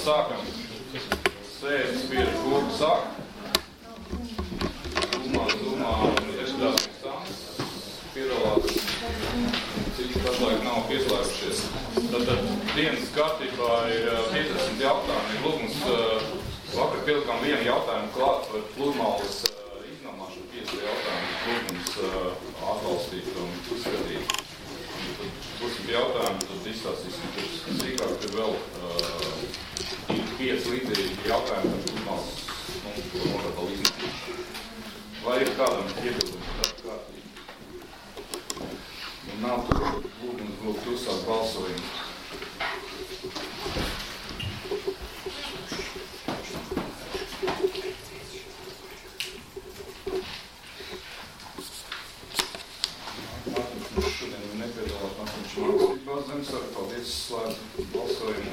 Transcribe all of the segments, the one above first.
sākam sēdes spiežu koku sāk. Zumā, eskatās stāns, piedalās, cik pašlaik nav pieslēgušies. Tātad dienas kārtībā ir 15 jautājumi. Lūgums, vakar pielikām vienu jautājumu klāt par pludmales iznamāšanu, 5 jautājumu. Lūgums atbalstīt un izskatīt. Būsim jautājumi, tad izstāstīsim, kurš sīkāk ir vēl 5 līdzīgi jautājumi par pludmales iznamāšanu. Vai ir kādam iebildumi tādu kārtību? Ja nav, tad lūgums būtu uzsākt balsojumu. Mārtiņš šodien nepiedalās Mārtiņš mācībās Zemesvaru. Paldies, slēdz balsojumu.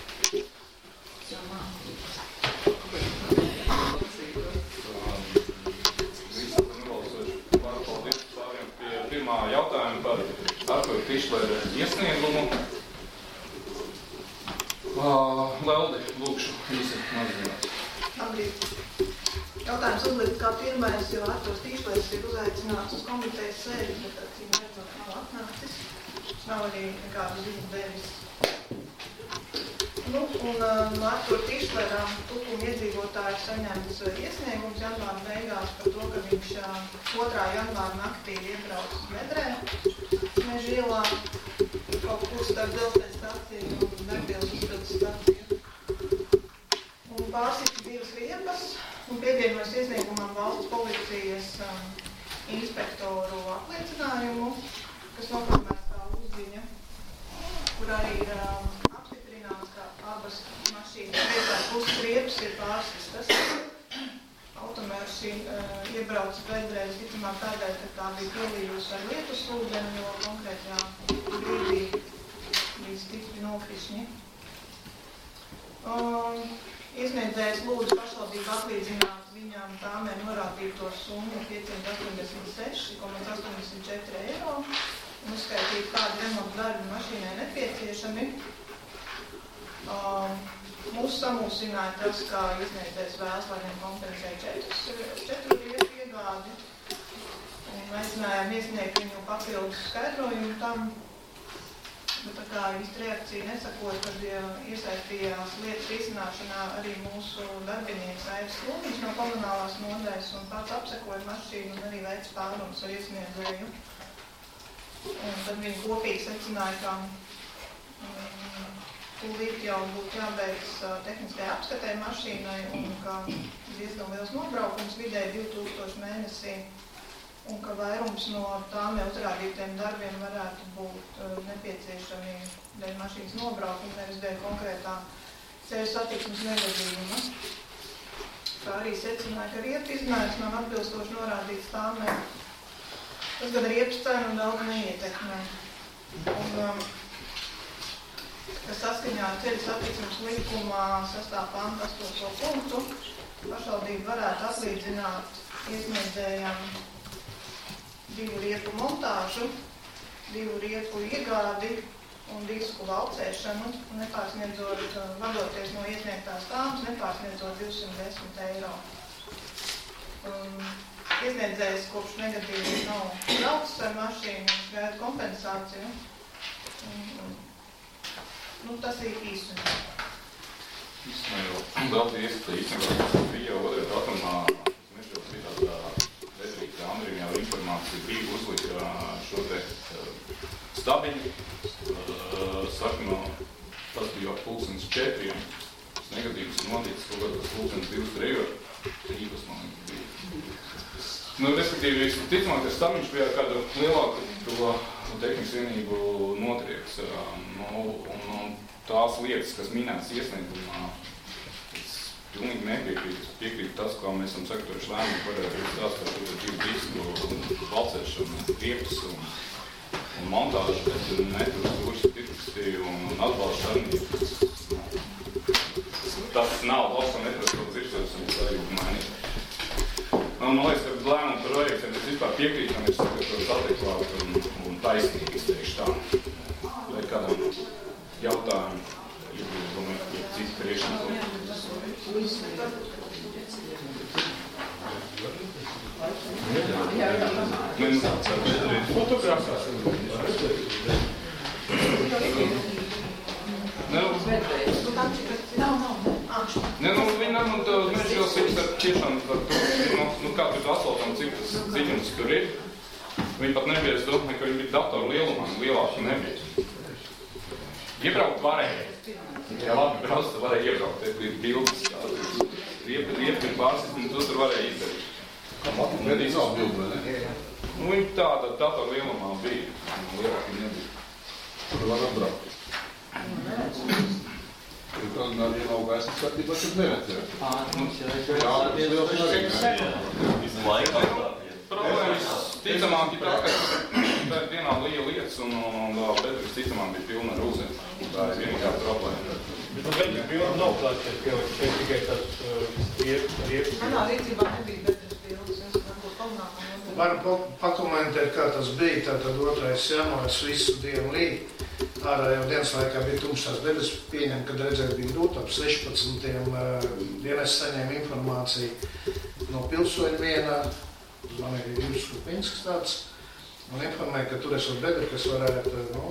Jautājumu par Arturu Tišlera iesniegumu. Leldi, lūkšu īsi mazināt. Labrīt. Jautājums uzlikt kā pirmais, jo Arturs Tišlers ir uzaicināts uz komitejas sēdi, bet acīm redzot nav atnācis. Nav arī nekādu ziņu devis. Un Artura Tišlera Tukuma iedzīvotāji saņemts iesniegums janvāra beigās par to, ka viņš 2. janvāra naktī iebrauc Medrē, Meža ielā, kaut kur starp dzelzceļa staciju un Degvielas uzpildes staciju. Un pārsita 2 riepas un pievienojas iesniegumam valsts policijas inspektoru apliecinājumu, kas noformēts kā uzziņa, kur arī ir ka abas mašīnas vietās puses riepas ir pārsistas. Automašīna iebrauca pēdreiz visticamāk tādēļ, ka tā bija pielījusi ar lietus ūdeni, jo konkrētajā brīdī bija stipri nokrišņi. Iesniedzējs lūdzu pašvaldību atlīdzināt viņām tāmē norādīto summu 586,84 eiro un uzskaitīt, kādi remonta darbi mašīnai nepieciešami. Mūs samulsināja tas, kā iesniedzējs vēlas, lai viņam kompensēja 4 riepu iegādi. Un aicinājām iesniegt viņu papildus skaidrojumu tam, bet tā kā īsti reakcija nesakoja, kad iesaistījās lietas risināšanā arī mūsu darbinieks Aivis Lūmiņš no komunālās nodaļas un pats apsekoja mašīnu un arī veic pārunas ar iesniedzēju. Un tad viņi kopīgi secināja, ka tūlīt jau būtu jābeidz tehniskai apskatē mašīnai un ka diezgan liels nobraukums vidēji 2000 mēnesī un ka vairums no tām jau uzrādītiem darbiem varētu būt nepieciešami dēļ mašīnas nobraukuma, nevis dēļ konkrētā ceļu satiksmes negadījuma. Kā arī secināja, ka riepu izmērs nav atbilstoši norādīts tāmē. Tas gan riepas cenu daudz neietekmē. Un, ka saskaņā ar ceļu satiksmes likumā 6. panta 8. punktu pašvaldība varētu atlīdzināt iesniedzējam 2 riepu montāžu, 2 riepu iegādi un disku valcēšanu, nepārsniedzot, vadoties no iesniegtās tāmas, nepārsniedzot 210 eiro. Iesniedzējs kopš negadījuma nav braucis ar mašīnu, viņš gaida kompensāciju. Tas ir īstenībā. Īstenībā vēl ieskatā īstenībā bija jau otrajā datumā, nešķiet bija tāda Redrīta Andriņā informācija, bija uzlika šo te stabiņu. Saka, no tas bija jau 4:00, negadījums noticis kaut kādā 2:03, Rīgas man bija. Respektīvi, ticamāk, ka stabiņš bija ar kādu lielāku to tehnikas vienību notrieks. Un tās lietas, kas minētas iesniegumā, es pilnīgi nepiekrītu. Es piekrītu tas, kā mēs esam sektoruši lēmumu, varētu tās par 2 disku valcēšanu, riepas un montāžu, bet netrūkst pirksti un atbalstu darbības. Tas nav valsts un netrūkst to dzirstos un tā jau mainīt. Man liekas, ka lēmumu par projektiem es vispār piekrītam, es sagatavoju adekvāti un taisnīgi, es teikšu tā. Vai kādam jautājumu, ja citi priekšnieki Kā tur asfaltam, cik tas dziļums tur ir. Viņi pat nebija, es domāju, ka viņi bija datoru lielumā, lielāki nebija. Iebraukt varēja. Ja labi brauc, tad varēja iebraukt. Te bija bildes, riepini pārsist, un tur varēja izdarīt. Kā matemātika nav bildi, vai ne? Viņi tāda datoru lielumā bija, lielāki nebija. Tur var atbraukt. Tur kādā nav gaismas kārtībā, tad nevajadzēja. Problēmas ticamāk ir tā, ka tā ir dienā liela lietas un bedres ticamāk bija pilna ar ūzeni. Tā ir vienīgā problēma. Bet bedres bildi nav klāt, ka šeit tikai tāds riepas. Manā rīcībā nebija bedres bildes, es varbūt palnāku. Varu pakomentēt, kā tas bija. Tātad 2. janvārs visu dienu rīt. Ārā jau dienas laikā bija tumšās bedres. Pieņem, kad redzēt bija grūti ap 16. dienas saņēma informāciju no pilsoņa vienā. Man ir Jūras Kupinskas tāds. Un informēja, ka tur esot bedri, kas varētu,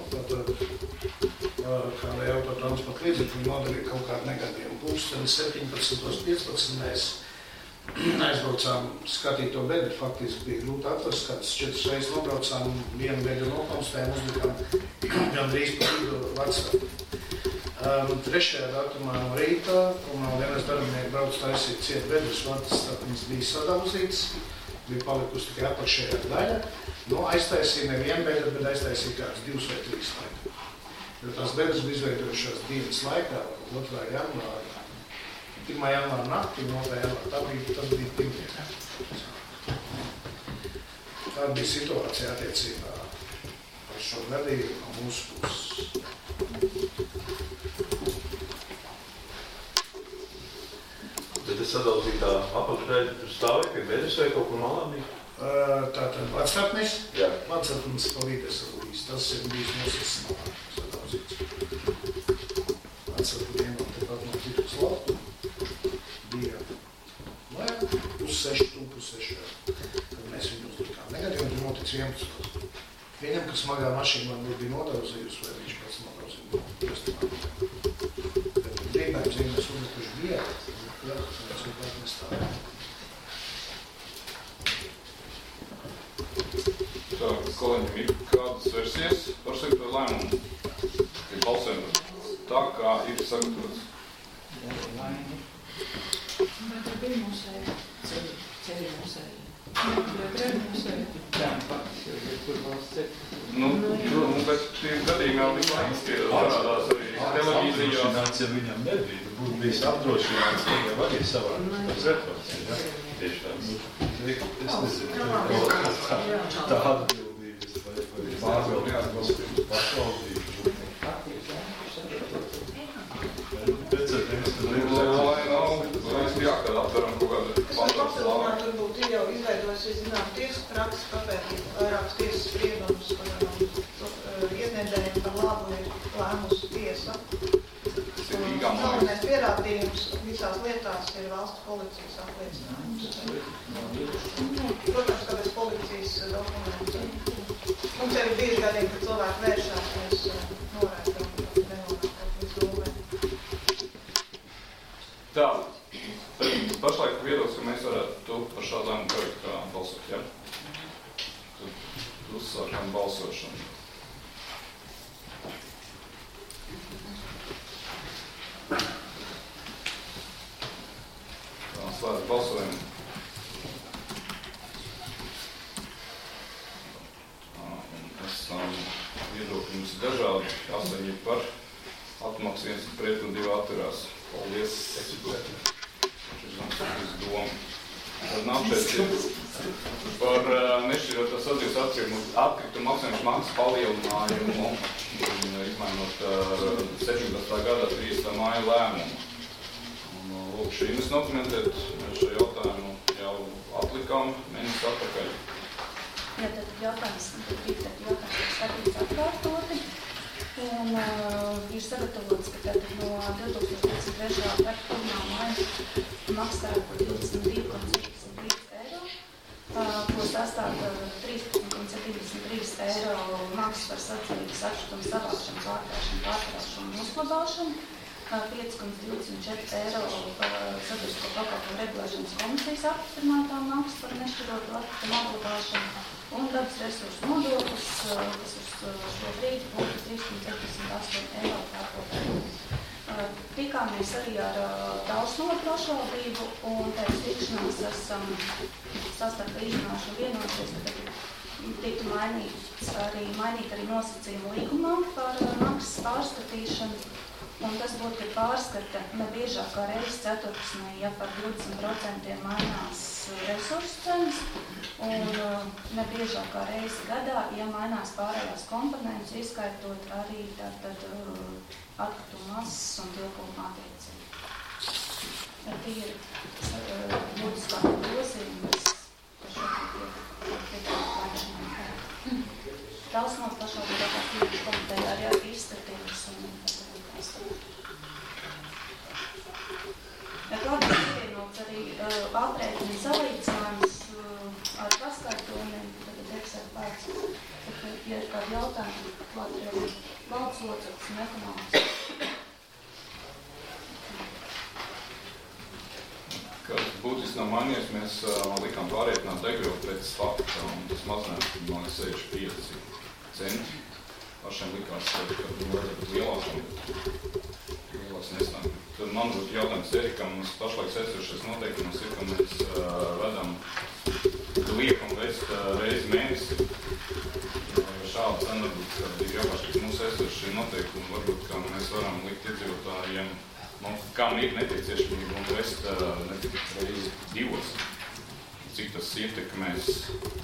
kādā autotransporta līdzekļu nodarīt kaut kādu negadījumu. Pulksteni 17:15 mēs aizbraucām skatīt to bedri. Faktiski bija grūti atrast, kāds 4 reizes nobraucām, vienu bedri nokonstējām, uzlikām gandrīz pa vidu Vacavu. 3. datumā no rīta, komunāla dienas darbinieki brauc taisīt ciet bedres, Vacavs bija sadauzīts, bija palikusi tikai apakšējā daļa. Aiztaisīja nevienu bedri, bet aiztaisīja kāds 2 vai 3 laikā. Jo tās bedres bija izveidojušās dienas laikā, 2. janvāra. 1. janvāra naktī, 2. janvāra, tas bija pirmdienā. Tā bija situācija attiecībā par šo gadījumu no mūsu puses. Bet es sadauzīju tā apakšdaļa, tur stāvēja pie bedres vai kaut kur malā bija? Tātad Vacavnis? Jā. Vacavnis pa vides rūjīs, tas ir bijis mūsu sadauzīts. Vacavni vienam tepat no citus lauku bija uz 6, kad mēs viņu uzlikām. Negadījumi tur notic 11. Viņam, ka smagā mašīna varbūt bija nodauzījusi, vai viņš pēc nodauzīja. Bet brīnājums, ja mēs uzlikuši bija, jā, mēs kaut kāds nestāvējām. Tā, kolēģiem ir kādas versijas par šo lēmumu? Ir balsojumi tā, kā ir sagatavots. Bet ir bija musēja. Ceļi musēja. Bet ir musēja. Jā, faktiski jau ir kur valsts ceļi. Bet tie gadījumi jau visu laiku parādās arī televīzijā. Ja viņam nebija, būtu bijis apdrošināts, viņam arī savādāk. Tas retroakcija, ja? Tieši tāds. Es nezinu, tā atbildības vai pārvaldības pašvaldības. Mēs jākad aptveram kaut kādu Papildināt varbūt ir jau izveidojusies, zinām, tiesas prakses papētīt vairākas tiesas spriedumus, iesniedzējiem par labu ir lēmusi tiesa. Galvenais pierādījums visās lietās ir valsts policijas apliecinājums. Protams, ka bez policijas dokumentu. Mums jau ir bieži gadījumi, kad cilvēki vēršās, mēs noraidām, nenonākot līdz domē. Tā, pašlaik viedos, ka mēs varētu par šādu lēmumu projektu balsot, ja? Tad uzsākam balsošanu. Slēdz balsojumu. Esam viedokļi mums dažādi. 8 par, atmaks 1 pret un 2 atturās. Paldies. Tad nākšais ir par nešķirotās atzīves atkritumu maksājumu maksas palielinājumu, izmainot 17. gadā 30. māja lēmumu. Lūk, šī mēs dokumentēt, mēs šo jautājumu jau atlikām mēnesi atpakaļ. Jā, tad jautājums ir skatīts atkārtoti. Un ir sagatavots, ka tad no 2023. gada 1. māja maksā 22 kārtēšanu, pārkraušanu un uzglabāšanu, 5,24 eiro sabiedrisko pakalpojumu regulēšanas komisijas apstiprinātā maksa par nešķirotu atkritumu apglabāšanu un dabas resursu nodoklis, kas uz šo brīdi būtu 3,78 eiro pārkopējumu. Tikāmies arī ar Dausnovu pašvaldību un pēc tikšanās esam sastarpēji izrunājuši un vienoties, ka tiktu mainīt arī nosacījumu līgumā par maksas pārskatīšanu. Un tas būtu, ka pārskata ne biežāk kā reizes ceturksnī, ja par 20% mainās resursu cenas, un ne biežāk kā reizes gadā, ja mainās pārējās komponentes, ieskaitot arī tātad atkritumu masas un tilpuma attiecību. Tie ir būtiskākie grozījumi, kas šobrīd tiek plānošanai. Dausnovas pašvaldības tīrības komiteja arī izskatījums un Klāt pievienots arī aprēķina salīdzinājums ar paskaidrojumiem, tagad eksēt pēc, ja ir kādi jautājumi, klāt ir arī valdes loceklis un ekonomikas. Kas būtiski nav mainījies, mēs likām pārreikināt degvielu pēc fakta, un tas mazinājums, man ir 65 centi. Pašiem likās, ka viņi vajadzētu būt lielāks nesnāk. Tad man būtu jautājums Erikam, mums pašlaik secojušies noteikumus ir, ka mēs liekam vest reizi mēnesi. Šāda cena varbūt, kad ir jāpaši, ka mums secojuši noteikumi, varbūt, ka mēs varam likt iedzīvotājiem, kam ir nepieciešamība un vest reizi divos. Cik tas ietekmēs.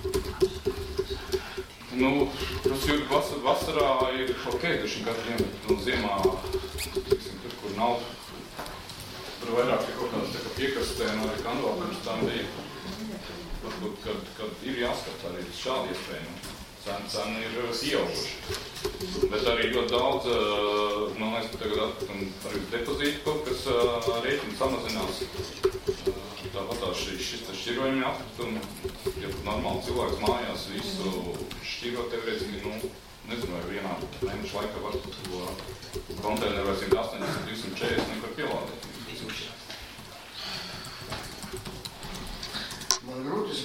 Vasarā ir ok, daži katru dienu, bet ziemā, tur, kur nav, tur vairāk ir kaut kādas piekastē, un arī kandvāli pirms tām bija. Varbūt, kad ir jāskat arī šādi iespējami. Cena ir pieauguša. Bet arī ļoti daudz, man liekas, ka tagad atkritumu arī depozīti kaut kas rēķini samazinās. Tāpat šis šķirojumi atkritumi, ja pat normāli cilvēks mājās visu šķirot teorētiski, nezinu, vai vienā mēneša laikā var to konteineru vai 180, 240 nevar pielādēt. Man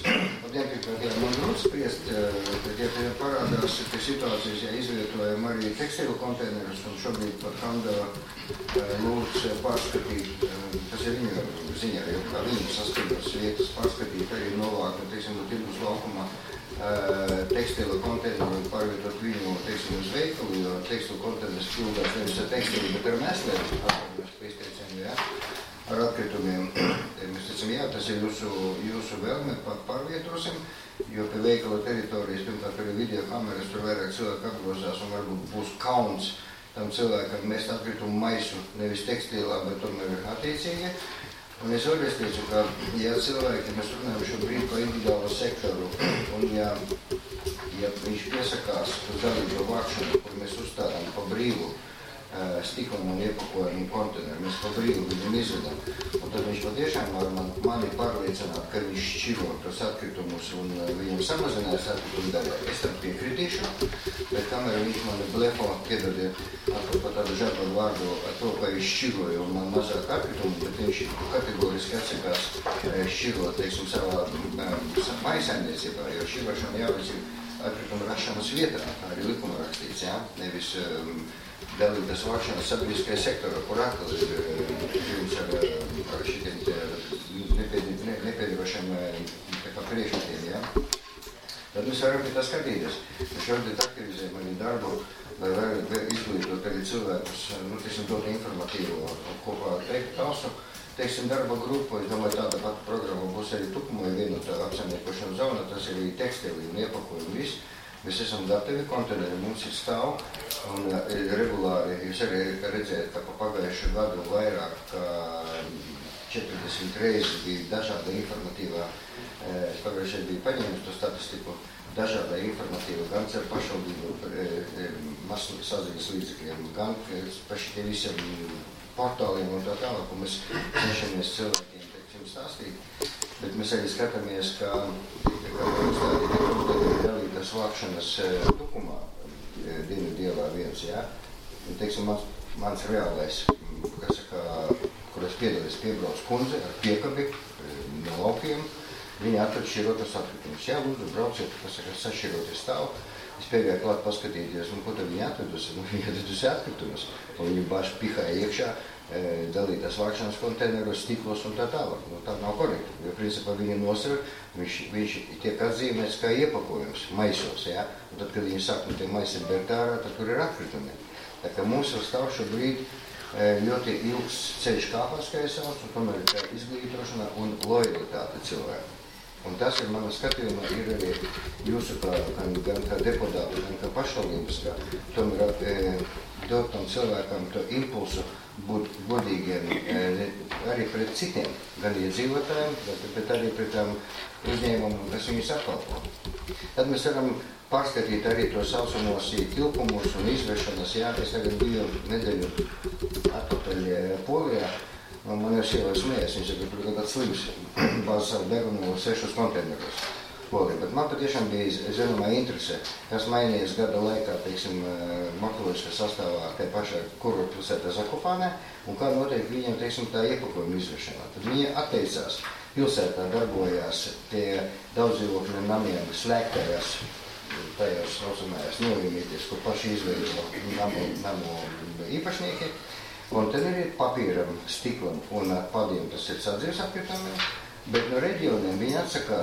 grūti spriest, bet ja te parādās, ka situācijas, ja izvietojam arī tekstilu konteinerus, un šobrīd pat Kanda lūdz pārskatīt, tas ir viņu ziņā, jo kā viņi saskatās vietas pārskatīt arī novākt, teiksim, no tirgus laukumā tekstilu konteineru un pārvietot viņu, teiksim, uz veikalu, jo tekstilu konteinerus pildās nevis ar tekstilu, bet ar mēslēm, atpakaļ pa izteicienu, ja? Ar atkritumiem. Mēs teicam, jā, tas ir jūsu vēlme, pārvietosim, jo pie veikala teritorijas, pirmkārt, arī video kameras, tur vairāk cilvēki apgrozās un varbūt būs kauns tam cilvēkam mest atkritumu maisu, nevis tekstīlā, bet tomēr attiecīgi. Un es vēlreiz teicu, ka, ja cilvēki, mēs runājam šobrīd par individuālo sektoru, un ja viņš piesakās uz dalību vākšanu, kur mēs uzstādām pa brīvu, stiklam un iepakojumu konteineru, mēs pa brīvu viņam izvedam. Un tad viņš patiešām var mani pārliecināt, ka viņš šķiro tos atkritumus un viņam samazinās atkritumu daļā. Es tam piekritīšu, bet kamēr viņš mani blefo, piedodiet par tādu žargonu vārdu ar to, ka viņš šķiroja un man mazāk atkritumu, bet viņš kategoriski atsakās šķirot, teiksim, savā maisaimniecībā, jo šķirošana jāveic atkritumu rašanas vietā, tā arī likuma rakstīts, jā, nevis dalītas vākšanas sabiedriskajā sektorā, kur atkal ir ar šitiem nepiedarošiem priekšmetiem, ja? Tad mēs varam pie tā skatīties. Mēs šodien aktivizējam arī darbu, lai varam izglītot arī cilvēkus, teiksim, dot informatīvo kopā ar Tausu. Teiksim, darba grupu, es domāju, tāda pati programma būs arī Tukumoja vienotā apsaimniekošanas zona, tas ir arī tekstili un iepakojumi viss. Mēs esam gatavi, konteineri mums ir stāv, un regulāri jūs arī redzējat, ka pa pagājušu gadu vairāk kā 40 reizes bija dažāda informatīvā, es pagājušajā biju paņēmis to statistiku, dažāda informatīva, gan ar pašvaldību masu saziņas līdzekļiem, gan par šitiem visiem portāliem un tā tālāk, ko mēs cenšamies cilvēkiem, teiksim, stāstīt. Bet mēs arī skatāmies, ka dalītas vākšanas Tukumā, Dienvidielā viens, jā, teiksim, mans reālais, kas saka, kur es piedalījos, piebrauc kundze ar piekabi no laukiem, viņi atrod šķirotos atkritumus. Jā, lūdzu, brauciet, kas saka, sašķiroties stāv. Es piegāju klāt paskatīties, ko tad viņi atvedusi. Viņi atvedusi atkritumus, un viņi baši pihāja iekšā dalītās vākšanas konteineros, stiklos un tā tālāk. Tā nav korekti, jo principā viņi nosver, viņš tiek atzīmēts kā iepakojums maisos, jā. Un tad, kad viņi saka, tie maisi ir bērtārā, tad tur ir atkritumi. Tā kā mums vēl stāv šobrīd ļoti ilgs ceļš kāpās, kā es saucu, un tomēr ir izglītošana un lojalitāte cilvēku. Un tas ir mana skatījuma, ir arī jūsu gan kā deputātu, gan kā pašvaldības, ka tomēr dot tam cilvēkam to impulsu būt godīgiem arī pret citiem, gan iedzīvotājiem, bet arī pret tām uzņēmumiem, kas viņus apkalpo. Tad mēs varam pārskatīt arī to saucamos tilpumus un izvešanas. Jā, es tagad biju nedēļu atpakaļ Polijā. Man jau sieva smējas, viņš saka, tur tāds slims bāz savu degunu 6 konteineros Polijā. Bet man patiešām bija zināmā interese, kas mainījies gada laikā, teiksim, Makloviskā sastāvā tai pašā Kuru pilsētā Zakopānē, un kā notiek viņiem, teiksim, tā iepakojuma izvešanā. Tad viņi atteicās, pilsētā darbojās tie daudzdzīvokļu namiem slēgtajās, tajās saucamajās novīmīties, kur paši izveido namu īpašnieki. Konteineri papīram, stiklam un padiem, tas ir sadzīves atkritumiem, bet no reģioniem viņi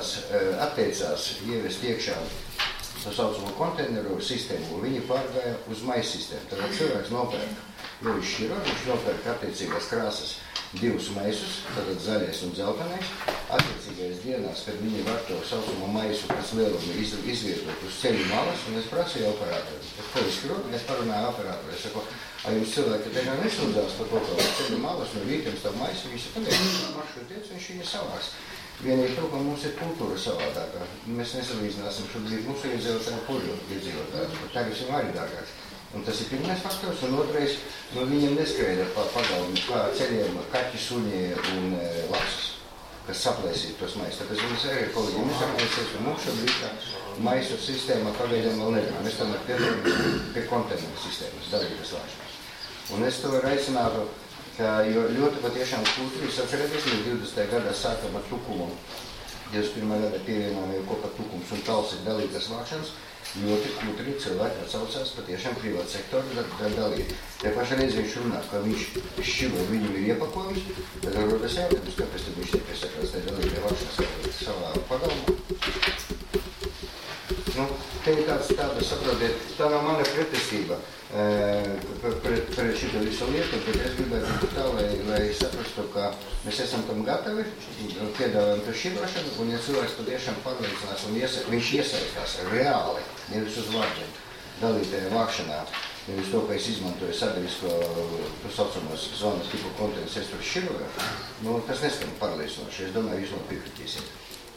atteicās ievest iekšā to saucamo konteineru sistēmu, un viņi pārgāja uz maisa sistēmu. Tad cilvēks nopērk, jo viņš šķiro, viņš nopērk attiecīgās krāsas 2 maisus, tātad zaļais un dzeltenais, attiecīgais dienās, kad viņi var to saucamo maisu pēc lielumu izvietot uz ceļu malas, un es prasīju operātoru. Es ko izskrotu, es parunāju operātoru, es saku, jums cilvēki te nesūdzās par to, ka ceļu malas no rītiem stāv maisu, viņi saka, pagaidām maršrutiets, viņš viņu savāks. Vienīgi to, ka mums ir kultūra savādākā. Mēs nesalīdzināsim šobrīd mūsu iedzīvotāju poļu iedzīvotāju, tagad viņam arī dārgāks. Un tas ir pirmais faktors, un otrais, no viņiem neskraida pa pagalmi, pa ceļiem kaķi, suņi un lapsas, kas saplēsīja tos maisus. Tāpēc mēs arī kolēģiem nesaplēsies, un mums šobrīd maisu sistēma pagaidām vēl nedarām. Mēs tomēr piedalāmies pie konteineru sistēmas, dalītas vākšanas. Un es to aicinātu, jo ļoti patiešām kultūras atcerēties, mēs 20. gadā sākam ar tukumu, 21. gadā pievienām jau kopā tukums un tals ir dalītas vākšanas, ļoti kultūri cilvēki atsaucās patiešām privāta sektora dalīt. Te pašā reizi viņš runā, ka viņš šķilo, viņam ir iepakojums, tad rodas jautājums, kāpēc tad viņš nepiesakās tai dalītai vākšanas savā pagalmā. Te ir tāda, saprotiet, tā nav mana pretestība pret šito visu lietu, bet es gribētu tā, lai saprastu, ka mēs esam tam gatavi, piedāvājam to šķirošanu, un ja cilvēks patiešām pārliecinās un viņš iesaistās reāli, nevis uz vārdiem, dalītajā vākšanā, nevis to, ka es izmantoju sabiedrisko, to saucamos zonas tipu kontentus, es tur šķiroju, tas neskan pārliecinoši, es domāju, jūs man piekritīsiet.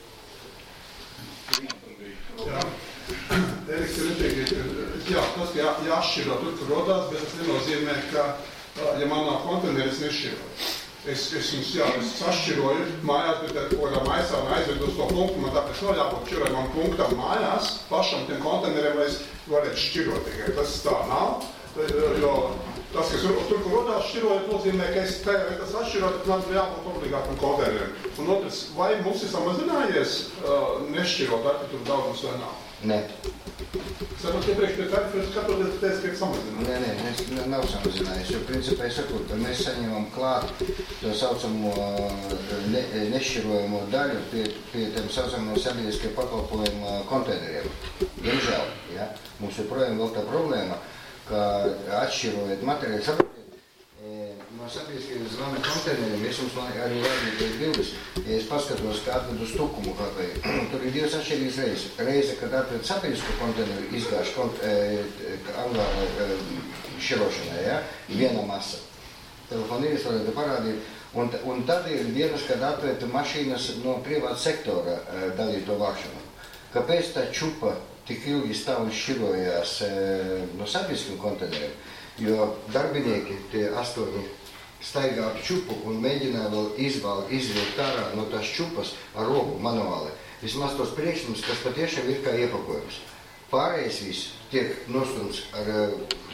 Jā. Eriks ir neteikt, jā, tas jāšķiro tur, kur rodās, bet tas nenozīmē, ka, ja man nav konteineris, nešķiro. Es sašķiroju mājās, bet kādā maisā un aizvedu uz to punktu, man tāpēc nav jābūt šķirojumam punktam mājās, pašam tiem konteineriem, lai es varētu šķirot tikai. Tas tā nav, jo tas, kas tur, kur rodās šķirojot, nozīmē, ka es tajā vietas atšķirot, tad man jābūt obligātam konteineriem. Un otrs, vai mums ir samazinājies nešķirot atkritumu daudzums vai nav? Nē. Saprot, iepriekš pie tarifiem skatoties, ka tiek samazinājies. Nē, nav samazinājies, jo principā es saku, ka mēs saņemam klāt to saucamo nešķirojamo daļu pie tiem saucamo sabiedriskie pakalpojumu konteineriem. Diemžēl, ja? Mums joprojām vēl tā problēma, ka atšķirojot materiālu, saprotiet, no sabiedriskajiem zvana konteineriem, es jums arī vajadzīgi bildes, ja es paskatos, kā atved uz tukumu kāpai, tur ir 2 atšķirīgas reizes. Reize, kad atved sabiedrisko konteineru izgāž angāra šķirošanai, ja? Viena masa. Telefonīris varētu parādīt. Un tad ir dienas, kad atved mašīnas no privāta sektora dalīto vākšanu. Kāpēc tā čupa tik ilgi stāv un šķirojās no sabiedriskiem konteineriem? Jo darbinieki, tie 8 staigā ar čupu un mēģināja vēl izvilkt ārā no tās čupas ar roku manuāli. Vismaz tos priekšlums, kas patiešām ir kā iepakojums. Pārējais viss tiek nostumts ar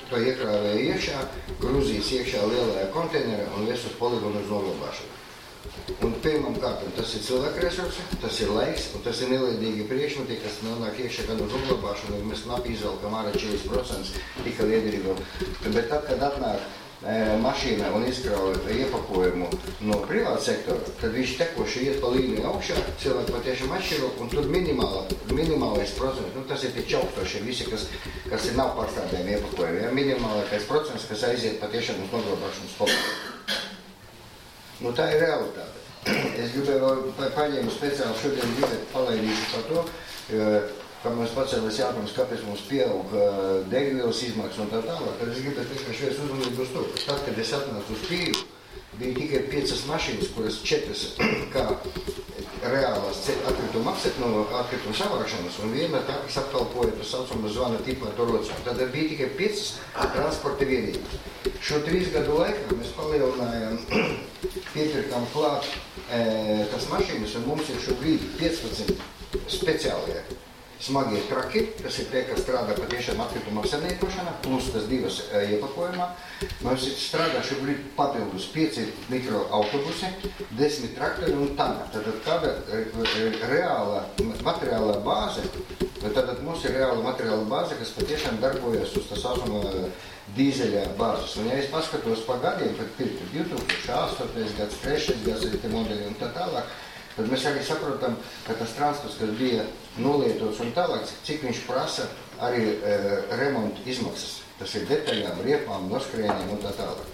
to iekrāvēja iekšā, grūzīs iekšā lielajā konteinerā un vies uz poligonu uz noglabāšanu. Un pirmam kārtam tas ir cilvēka resursi, tas ir laiks un tas ir neliedīgi priekšmeti, kas nonāk iekšā gan uz uzglabāšanu, un mēs knapi izvelkam ārā 40% tika liederīgo. Bet tad, kad atnāk mašīna un izkrauj iepakojumu no privāta sektora, tad viņš tekoši iet pa līniju augšā, cilvēki patiešām atšķiro, un tur minimālais procents, tas ir tie čaukstošie visi, kas ir nav pārstrādājumi iepakojumi, ja? Minimālais procents, kas aiziet patiešām uz noglabāšanas poligonu. Tā ir realitāte. Es gribēju paņēmu speciāli šodien gribētu palaidīšu par to, ka mums pacēlēs jautājums, kāpēc mums pieaug degvielas izmaksas un tā tālāk. Tad es gribētu vienkārši vērst uzmanību uz to, ka tad, kad es atnācu uz Kīvu, bija tikai 5 mašīnas, kuras 4 kā reālās atkrituma savākšanas un viena tā, kas apkalpoja to saucamo zvana tipā Torocā. Tad bija tikai 5 transporta vienības. Šo 3 gadu laikā mēs palielinājām, piepirkām klāt tas mašīnas, un mums ir šobrīd 15 speciālie smagie traki, kas ir tie, kas strādā patiešām atkrituma apsaimniekošanā, plus tas 2 iepakojumā. Mums ir strādā šobrīd papildus 5 mikroautobusi, 10 traktori un tanki. Tātad kāda reāla materiālā bāze, tātad mums ir reāla materiāla bāze, kas patiešām darbojas uz tā saucamā dīzeļa bāzes. Un ja es paskatos pa gadiem, kad pirktu 2008. gads, 3. gads, tie modeļi un tā tālāk, tad mēs arī saprotam, ka tas transports, kas bija nolietots un tālāk, cik viņš prasa arī remonta izmaksas. Tas ir detaļām, riepām, noskrieniem un tā tālāk.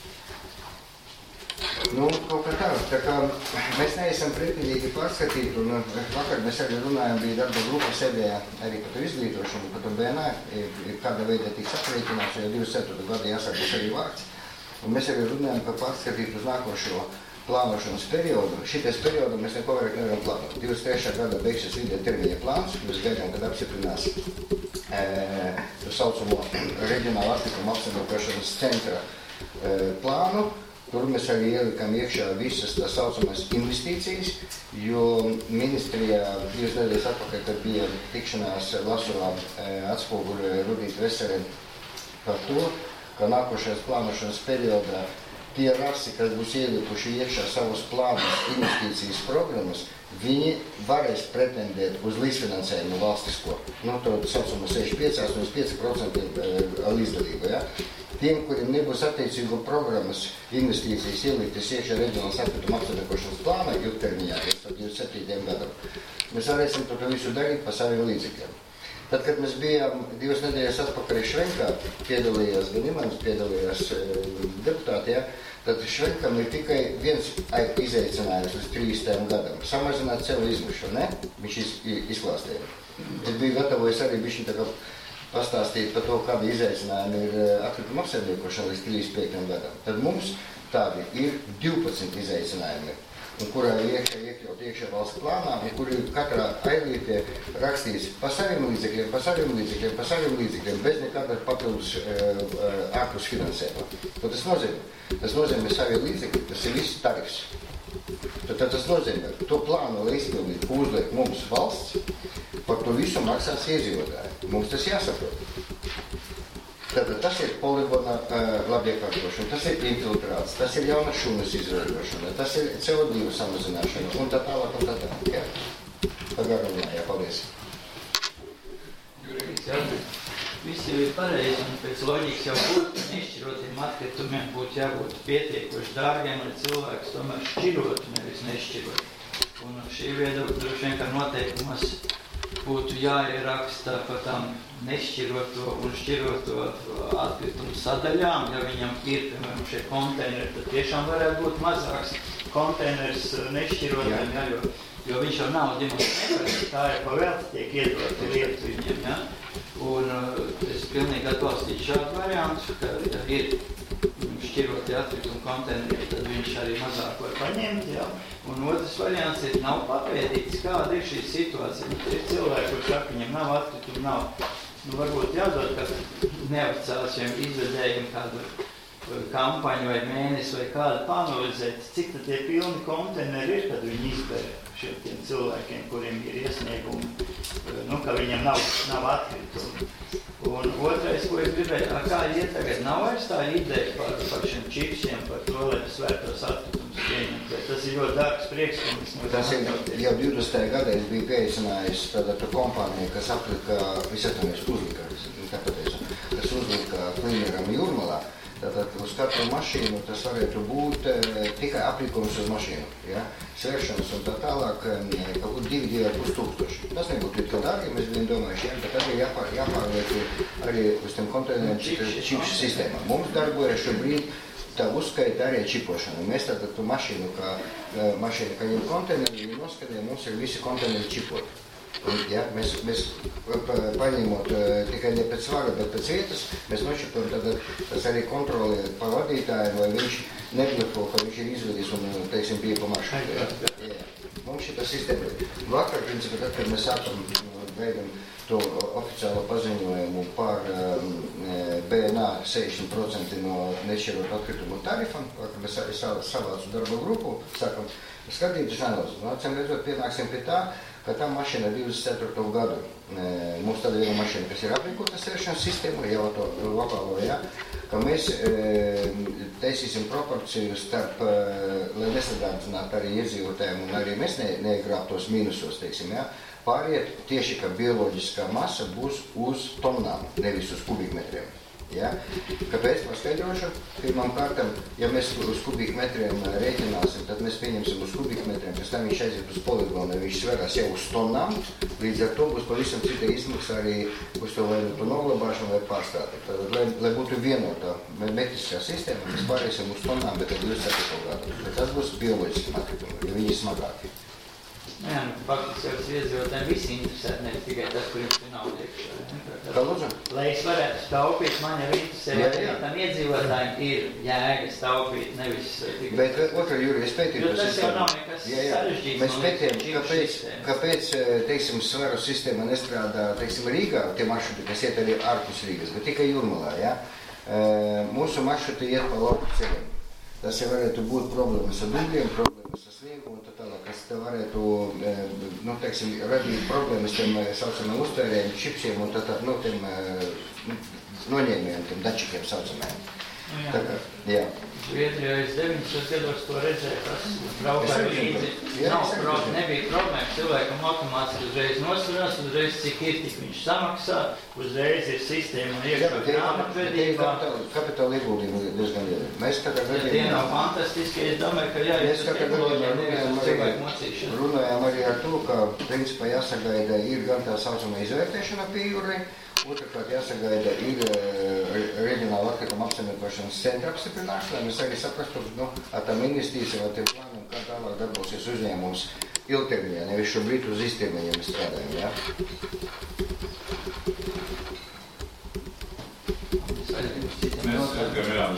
Kaut kā tā. Tā kā mēs neesam pretinīgi pārskatīt, un vakar mēs arī runājam, bija darba grupa sēdējā arī par to izglītošanu, par to BNA, kāda veida tiks aprēķināts, jo 27. gada jāsākas arī vārds. Un mēs arī runājam par pārskatīt uz nākošo plānošanas periodu. Šitais periodu mēs neko vairāk nevaram plānot. 23. gada beigsies vidē termiņa plāns, mēs gaidām, kad apstiprinās saucamo reģionālu atkrituma apsaimniekošanas centra plānu. Tur mēs arī ielikām iekšā visas tā saucamās investīcijas, jo ministrijā 2 nedēļas atpakaļ, kad bija tikšanās Lasovā atspoguļoja Rudīta Vesere par to, ka nākošajās plānošanas periodā tie rasi, kas būs ielikuši iekšā savus plānus, investīcijas programmas, viņi varēs pretendēt uz līdzfinansējumu valstisko. To saucamo 65-85% līdzdalību. Ja? Tiem, kuriem nebūs attiecīgo programmas investīcijas ieliktas iekšā reģionālas atkrituma apsaimniekošanas plānā ilgtermiņā, 27. gadam, mēs varēsim to visu darīt pa saviem līdzekļiem. Tad, kad mēs bijām 2 nedēļas atpakaļ Švenkā, piedalījās gan Imants, piedalījās deputāti, ja? Tad Švenkam ir tikai viens izaicinājums līdz 30. gadam – samazināt sev izmešu, ne? Viņš izklāstīja. Es biju gatavojis arī bišķi tā kā pastāstīt par to, kādi izaicinājumi ir atkrituma apsaimniekošana līdz 35. gadam. Tad mums tādi ir 12 izaicinājumi, un kurā iekļaut iekšā valsts plānā, un kur ir katrā ailītē rakstīts pa saviem līdzekļiem, bez nekāda papildus ārpus finansējuma. Ko tas nozīmē? Tas nozīmē savie līdzekļi, tas ir viss tarifs. Tad tas nozīmē, to plānu, lai izpildītu, ko uzliek mums valsts, par to visu maksās iedzīvotāji. Mums tas jāsaprot. Tātad tas ir poligona labiekārtošana, tas ir infiltrāts, tas ir jauna šūnas izražošana, tas ir CO2 samazināšana un tā tālāk un tā tālāk. Jā. Pagarunā, jā, paldies. Viss jau ir pareizi, un pēc loģikas jau būtu nešķirotiem atkritumiem būtu jābūt pietiekoši dārgiem, lai cilvēks tomēr šķirotu, nevis nešķirot. Un šī viedokļa droši vien, ka noteikumos būtu jāieraksta par tām nešķiroto un šķiroto atkritumu sadaļām. Ja viņam ir, piemēram, šie konteineri, tad tiešām varētu būt mazāks konteiners nešķirotiem, ja, jo viņš jau nav ģimums neparasti, tā ir pavēlti tiek iedoti lietu viņiem, ja. Un es pilnīgi atbalstītu šādu variantu, ka ja ir šķirotie atkrituma konteineri, tad viņš arī mazāk var paņemt, jā. Un otrs variants ir, nav papētīts, kāda ir šī situācija. Ir cilvēki, kur saka, viņam nav atkritumu, nav. Varbūt jādod, ka neoficiāliem izvedējiem kādu kampaņu vai mēnesi vai kādu panalizēt, cik tad tie pilni konteineri ir, kad viņi izber šiem cilvēkiem, kuriem ir iesniegumi, ka viņam nav atkritumu. Un otrais, ko es gribēju, kā iet tagad, nav vairs tā ideja par šiem čipsiem, par to, lai svētos atkritumus pieņemt, bet tas ir ļoti dārgs priekšlikums. Tas ir jau 20. gadā es biju pieaicinājis tādu kompāniju, kas aplika, kas uzlika Klineram Jūrmalā. Tātad uz katru mašīnu tas varētu būt tikai aplikums uz mašīnu, ja? Svēršanas un tā tālāk kaut kur 2,5 tūkstoši. Tas nebūtu tik dārgi, mēs bijām domājuši, ja? Bet arī jāpārlieku arī uz tiem konteineriem čipu sistēmām. Mums darbojas šobrīd tā uzskaita arī čipošana. Mēs tātad tu mašīnu, kā jau konteineri, noskatījām, mums ir visi konteineri čipoti. Ja, mēs paņemot tikai ne pēc svara, bet pēc vietas, mēs nošķipojam, tad tas arī kontrolē pa vadītājiem, vai viņš neblefo, ka viņš ir izvedis un, teiksim, bija pa maršrutu. Ja. Mums šī tā sistēma ir. Vakar, principā, tad, kad mēs sākam veidam to oficiālo paziņojumu par BNA 60% no nešķirot atkritumu tarifam, vakar mēs savācu darba grupu, sākam skatīties analīzes. Acīm redzot, pienāksim pie tā, ka tā mašīna 24. gadu. Mums tāda viena mašīna, kas ir aprīkota svēršanas sistēma, jau to lokālo, ja, ka mēs taisīsim proporciju starp, lai nesadārdzinātu arī iedzīvotājiem un arī mēs negrābtos mīnusos, teiksim, ja, pāriet tieši, ka bioloģiskā masa būs uz tonnām, nevis uz kubikmetriem. Ja? Kāpēc paskaidrošu? Pirmām kārtām, ja mēs uz kubikmetriem rēķināsim, tad mēs pieņemsim uz kubikmetriem, pēc tam viņš aiziet uz poligonu, viņš sverās jau uz tonnām, līdz ar to būs pavisam cita izmaksa arī uz to vai to noglabāšanu vai pārstāti. Tad, lai būtu vienota metriskā sistēma, mēs pārēsim uz tonnām, bet tad 24. gadu. Bet tas būs bioloģiski atkritumi, jo viņi ir smagāki. Jā, faktiski jau iedzīvotājiem visi interesēt, ne tikai tas, kur jums ir nauda iekšā. Kā lūdzu? Lai es varētu staupīt, man jau interesē, vai tam iedzīvotājiem ir jēga staupīt, nevis tikai... Bet otrā, Juri, es pētīju... Jo tas jau nav nekas sarežģīts. Mēs pētījām, kāpēc, teiksim, svaru sistēma nestrādā, teiksim, Rīgā, tie maršruti, kas iet arī ārpus Rīgas, bet tikai Jūrmalā, ja? Mūsu maršruti iet pa lauku ceļiem. Tas jau varētu būt problēmas ar dubļiem, problēmas ar sniegu un tā tālāk, kas te varētu, nu, teiksim, radīt problēmas tiem saucamiem uztvērējiem, čipsiem un tā tiem noņēmējiem, tiem dačikiem saucamējiem. Tā kā, jā. Zviedrijā es 90. gados to redzēju, tas braukāja līdzi. Nebija problēma, cilvēkam automātiski uzreiz nosvarās, uzreiz cik ir, tik viņš samaksā, uzreiz ir sistēma un iekšā grāmatvedībā. Kapitāla ieguldījumi diezgan lieli. Mēs tādā gadījumā... Tie nav fantastiski, es domāju, ka jāiet uz tehnoloģiju, nevis uz cilvēku mocīšanu. Runājām arī ar to, ka principā jāsagaida ir gan tā saucamā izvērtēšana pie jūrai, otrkārt jāsagaida ir reģionāla atkrituma apsaimniekošanas centra apstiprināšana, lai mēs arī saprastu, nu, ar tām investīcijām, ar tiem plāniem, kā tālāk darbosies uzņēmums ilgtermiņā, nevis šobrīd uz iztermiņiem mēs strādājam, ja? Mēs atkam, jā,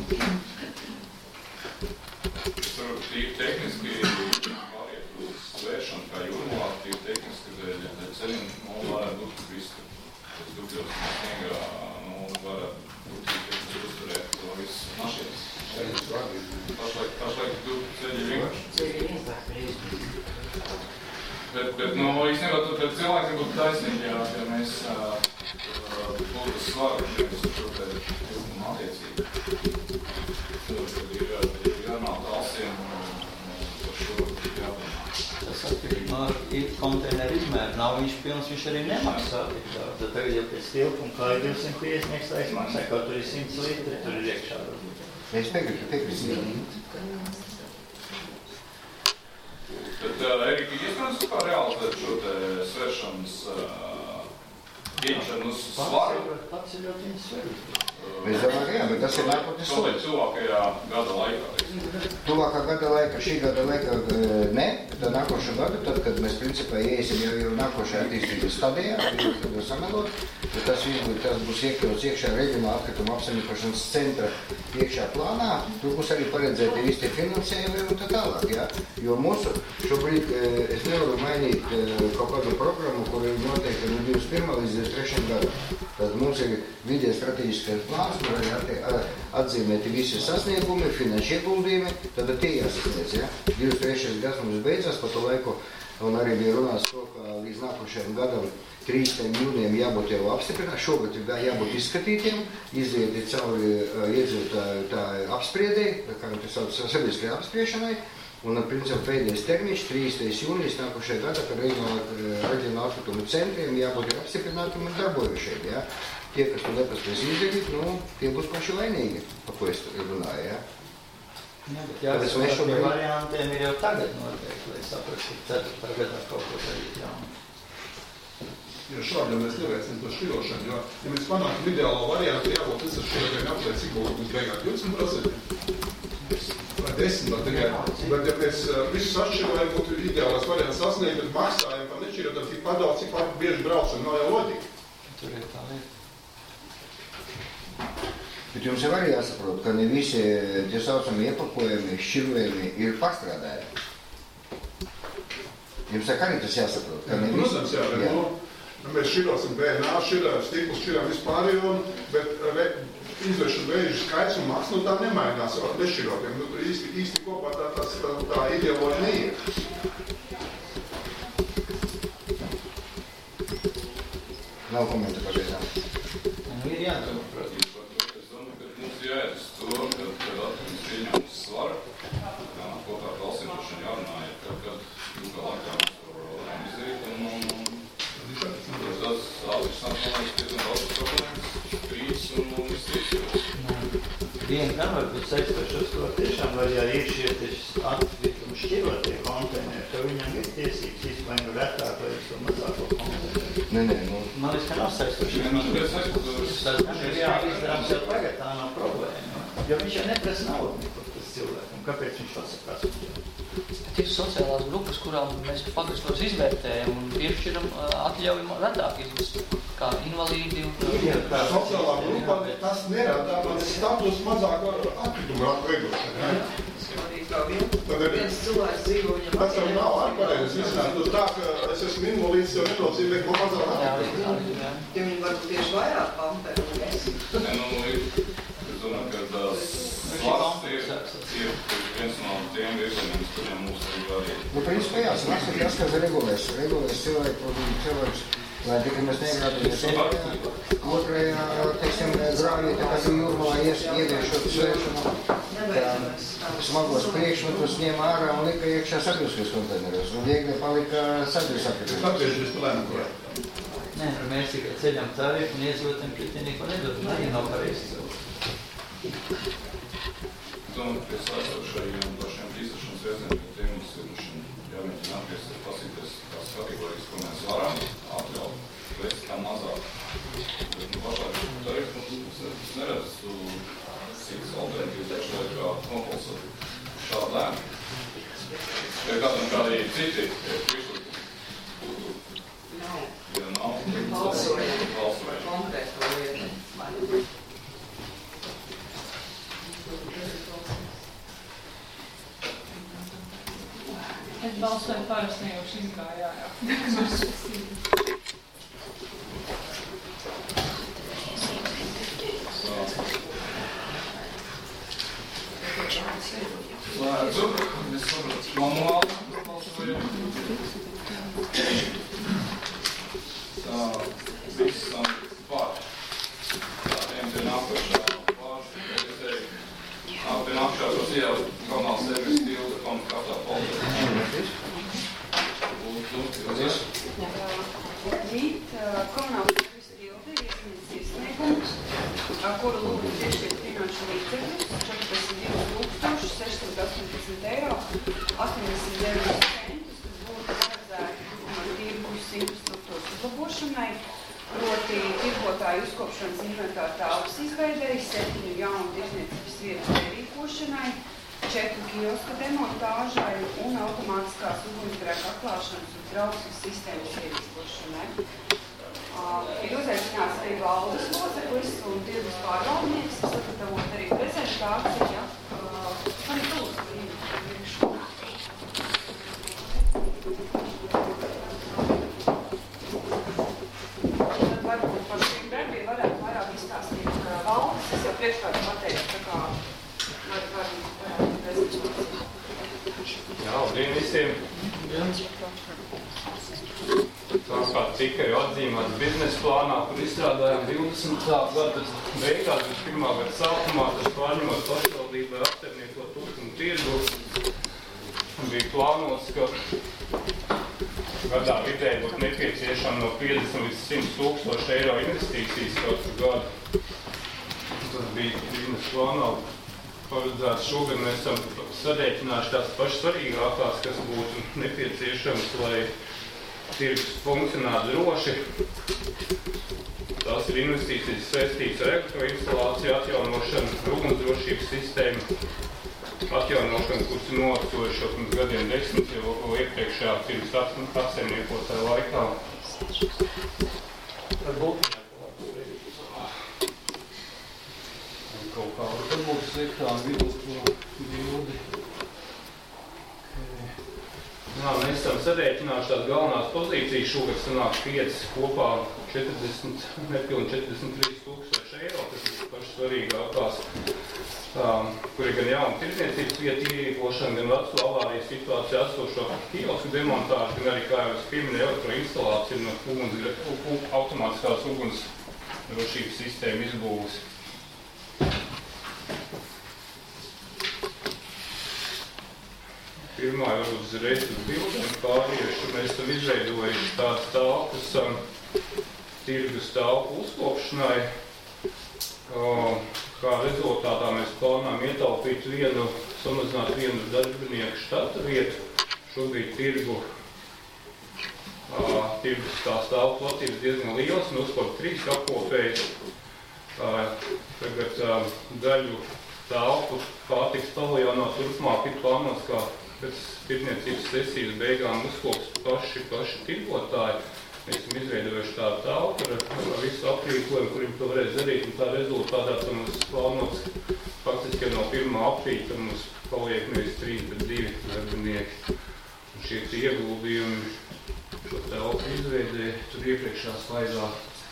tīri tehniski pāriet uz svēršanu, kā Jūrmalā, tīri tehniski dēļ ceļiem, varētu būt visu. Tas dubļos sniegā, varētu būt uzturēt to visu mašīnas. Pašlaik ceļi vienkārši. Bet īstenībā tad cilvēkiem būtu taisnīgi, ja mēs būtu svaru, nevis uz šo te ilgumu attiecību. Tad ir jānāk talsiem par šo jādomā. Tas atkarīgi no konteineru izmēru. Nav viņš pilns, viņš arī nemaksā. Tad tagad jau pēc tilpuma, kā ir 250 nekstais maksā, kaut tur ir 100 litri, tur ir iekšā. Es piekrītu. Tad, Erika, iespējams, kā reāli šo te svēršanas pieņemšanu uz svaru? Pats ir ļoti svaru. Mēs domājam, jā, bet tas ir nākotnes solis. Tuvākajā gada laikā. Tuvākā gada laikā, šī gada laikā ne, bet nākošā gada, tad, kad mēs principā iesim jau nākošajā attīstības stadijā, samelot, bet tas būs iekļauts iekšā reģionāla atkrituma apsaimniekošanas centra iekšā plānā, tur būs arī paredzēti visi tie finansējumi un tā tālāk, jā. Jo mūsu šobrīd es nevaru mainīt kaut kādu programmu, kur ir noteikti no 21. līdz 23. gadam. Tad mums ir vidē strateģiskais plāns, kur arī atzīmēti visi sasniegumi, finanšu ieguldījumi, tad tie jāsasniedz, ja? 23. gads mums beidzās, pa to laiku un arī bija runāts to, ka līdz nākošajam gadam 3 jūnijam jābūt jau apstiprināt, šogad jābūt izskatītiem, izieti cauri iedzīvotāju apspriedēji, kā tas sauc sabiedriskajai apspriešanai, un principā pēdējais termiņš 3. jūnijas nākošajā gadā, ka reģionāla atkritumu centriem jābūt apstiprinātiem un darbojušiem, ja. Tie, kas to nepaspēs izdarīt, tie būs paši vainīgi, pa ko es runāju, ja. Jā, bet jāsaka, ka variantiem ir jau tagad noteikti, lai saprastu, ka 4. gadā kaut ko darīt jaunu. Jo šādi mēs neveicinām to šķirošanu, jo, ja mēs panākam ideālo variantu, jābūt visas šķirotiem apvērt, cik būs beigāt 20%, vai 10% tikai. Bet, ja mēs visus atšķirojam, būtu ideālais variants sasniegt, bet maksājam par nešķirotiem tik padauc, cik bieži braucam, nav jau loģika. Tur ir tā lieta. Bet jums jau arī jāsaprot, ka ne visi tie saucami iepakojumi, šķirojumi ir pārstrādājumi. Jums arī tas jāsaprot, ka ne visi... Protams, jā. Mēs šķirosim BNA, stiklus šķirām vispārējo, bet izvēršana vēžu skaits un maks, tā nemainās nešķirotiem. Īsti kopā tā ideoloģija neiet. Nav komenta pagaidām. Ir jādomā, protams. Es domāju, ka mums jāiet uz to, kad atkritumus pieņem svaru, kopā ar valstīm par šiem jārunāja, kad ilgā laikā mēs to varam izdarīt, un tas atlišanās, man liekas, diezgan daudz problēmas, krīzes un viss. Viena gan varbūt saistīšos, to tiešām var, ja ir šie atkritumu šķirotie konteineri, ka viņam ir tiesības izmaiņu retāk, vai uz to mazāko konteineru. Nē, Man liekas, ka nav saistīšos. Tas gan ir jāizdarāms jau tagad, tā nav problēma. Jo viņš jau neprasa naudu nekur tas cilvēkam. Kāpēc viņš pasakās? Ir sociālās grupas, kurām mēs pagrastos izvērtējam un piešķiram atļaujumu retāk izvest, kā invalīdi un... Sociālā grupā tas nerada status mazāk atkritumu veidošana. Tad viens cilvēks dzīvo viņam... Tas jau nav ārpareiz. Tā, ka es esmu invalīds, jau nenozīmē, ko mazāk atkritumu. Ja viņi varbūt tieši vairāk pamperi un es. Es domāju, ka tas svars ir viens no tiem virzieniem, kuriem mums ir arī. Principā jā, sanāks, ka jāskatās regulēs cilvēks, lai tikai mēs negrādamies otrajā, teiksim, grāvītē, kas ir jūrmalā ieviešot svēršanu, smagos priekšmetus ņem ārā un lika iekšā sabiedriskajos konteineros, un viegli palika sabiedriskajos. Kāpēc jūs plēnam ko? Nē, mēs tikai ceļam tarifu un iedzīvotiem pretinieko nedod, arī nav pareizi cilvēki. Domāju, ka saistošajiem pašiem izrašanas reizēm, ka tiem mums ir jāmēģina atgriezties, pasīties tās kategorijas, ko mēs varam atļaut, veikt kā mazāk. Bet pašlaik tarifu mums neredzu citas alternatīvas, pašlaik kā nopulsot šādu lēmu. Ja kādam kādi citi priekšlikumi? Ja nav, balsojam. Konkrēto lietu. Es balsoju parasti jau šis gājā, jā. Slēdzu, es saprotu, manuāli balsojam. Tā, visam pār. Tā, te nākošā pār, es teiktu. Pie nākšās uz jau kanāls servis tilda komunikātā paldies. Rīt komunāls servis tilda ir iesniedz iesniegumus, kuru lūdzu piešķirt finanšu līdzekļus 42,618 eiro, 89 centus, kas būtu paredzēti tirgus infrastruktūras uzlabošanai, proti tirgotāju uzkopšanas inventāra telpas izveidei, 7 jaunu tirsniecības vietas ierīkošanai, 4 kioska demontāžai un automātiskās ugunsgrēku atklāšanas un trauksmes sistēmas ierīkošanai. Ir uzaicināts arī valdes loceklis un tirgus pārvaldnieks, sagatavot arī prezentāciju, arī tūlīt priekšu. Varbūt par šīm darbiem varētu vairāk izstāstīt valdes. Es jau priekškārt pateicu, tā kā var prezentāciju. Jā, labdien visiem! Tāpat tika arī atzīmēts biznesa plānā, kur izstrādājām 20. gada beigās, 21. gada sākumā, tas pārņemot pašvaldībai apsaimniekot turkumu tirgu. Bija plānots, ka gadā vidēji būtu nepieciešama no 50 līdz 100 tūkstoši eiro investīcijas katru gadu. Tas bija biznesa plānā paredzēts. Šogad mēs esam sarēķinājuši tās pašas svarīgākās, kas būtu nepieciešamas, lai tirgus funkcionētu droši. Tās ir investīcijas saistītas ar elektroinstalāciju atjaunošanu, ugunsdrošības sistēmu atjaunošanu, kuras ir novecojušas pirms gadiem 10 jau iepriekšējā tirgus apsaimniekotāja laikā. Kaut kā varbūt uz ekrāna vidus to bildi. Mēs esam sarēķinājuši tās galvenās pozīcijas. Šogad sanāk 5 kopā 40, nepilni 43 tūkstoši eiro. Tas ir pašas svarīgākās, kur ir gan jauna tirdzniecības vieta ierīkošana, gan veco avārijas situācija esošo kiosku demontāžu, gan arī, kā jau es pieminēju, elektroinstalācija no automātiskās ugunsdrošības sistēma izbūves. Pirmā ir uzreiz uz bildēm pāriešu. Mēs esam izveidojuši tādas telpas tirgus telpu uzkopšanai. Kā rezultātā mēs plānām ietaupīt samazināt vienu darbinieku štata vietu. Šobrīd tirgus tās telpu platības diezgan liels un uzkop 3 apkopējas. Tagad daļu telpu pārtiks paviljonā turpmāk ir plānots, kā pēc tirdzniecības sesijas beigām uzkops paši tirgotāji. Mēs esam izveidojuši tādu telpu ar visu aprīkojumu, kuriem to varēs darīt, un tā rezultātā tam mums plānots faktiski no 1. aprīļa, tam mums paliek nevis 3, bet 2 darbinieki. Un šie ieguldījumi šo telpu izveidē, tur iepriekšā slaidā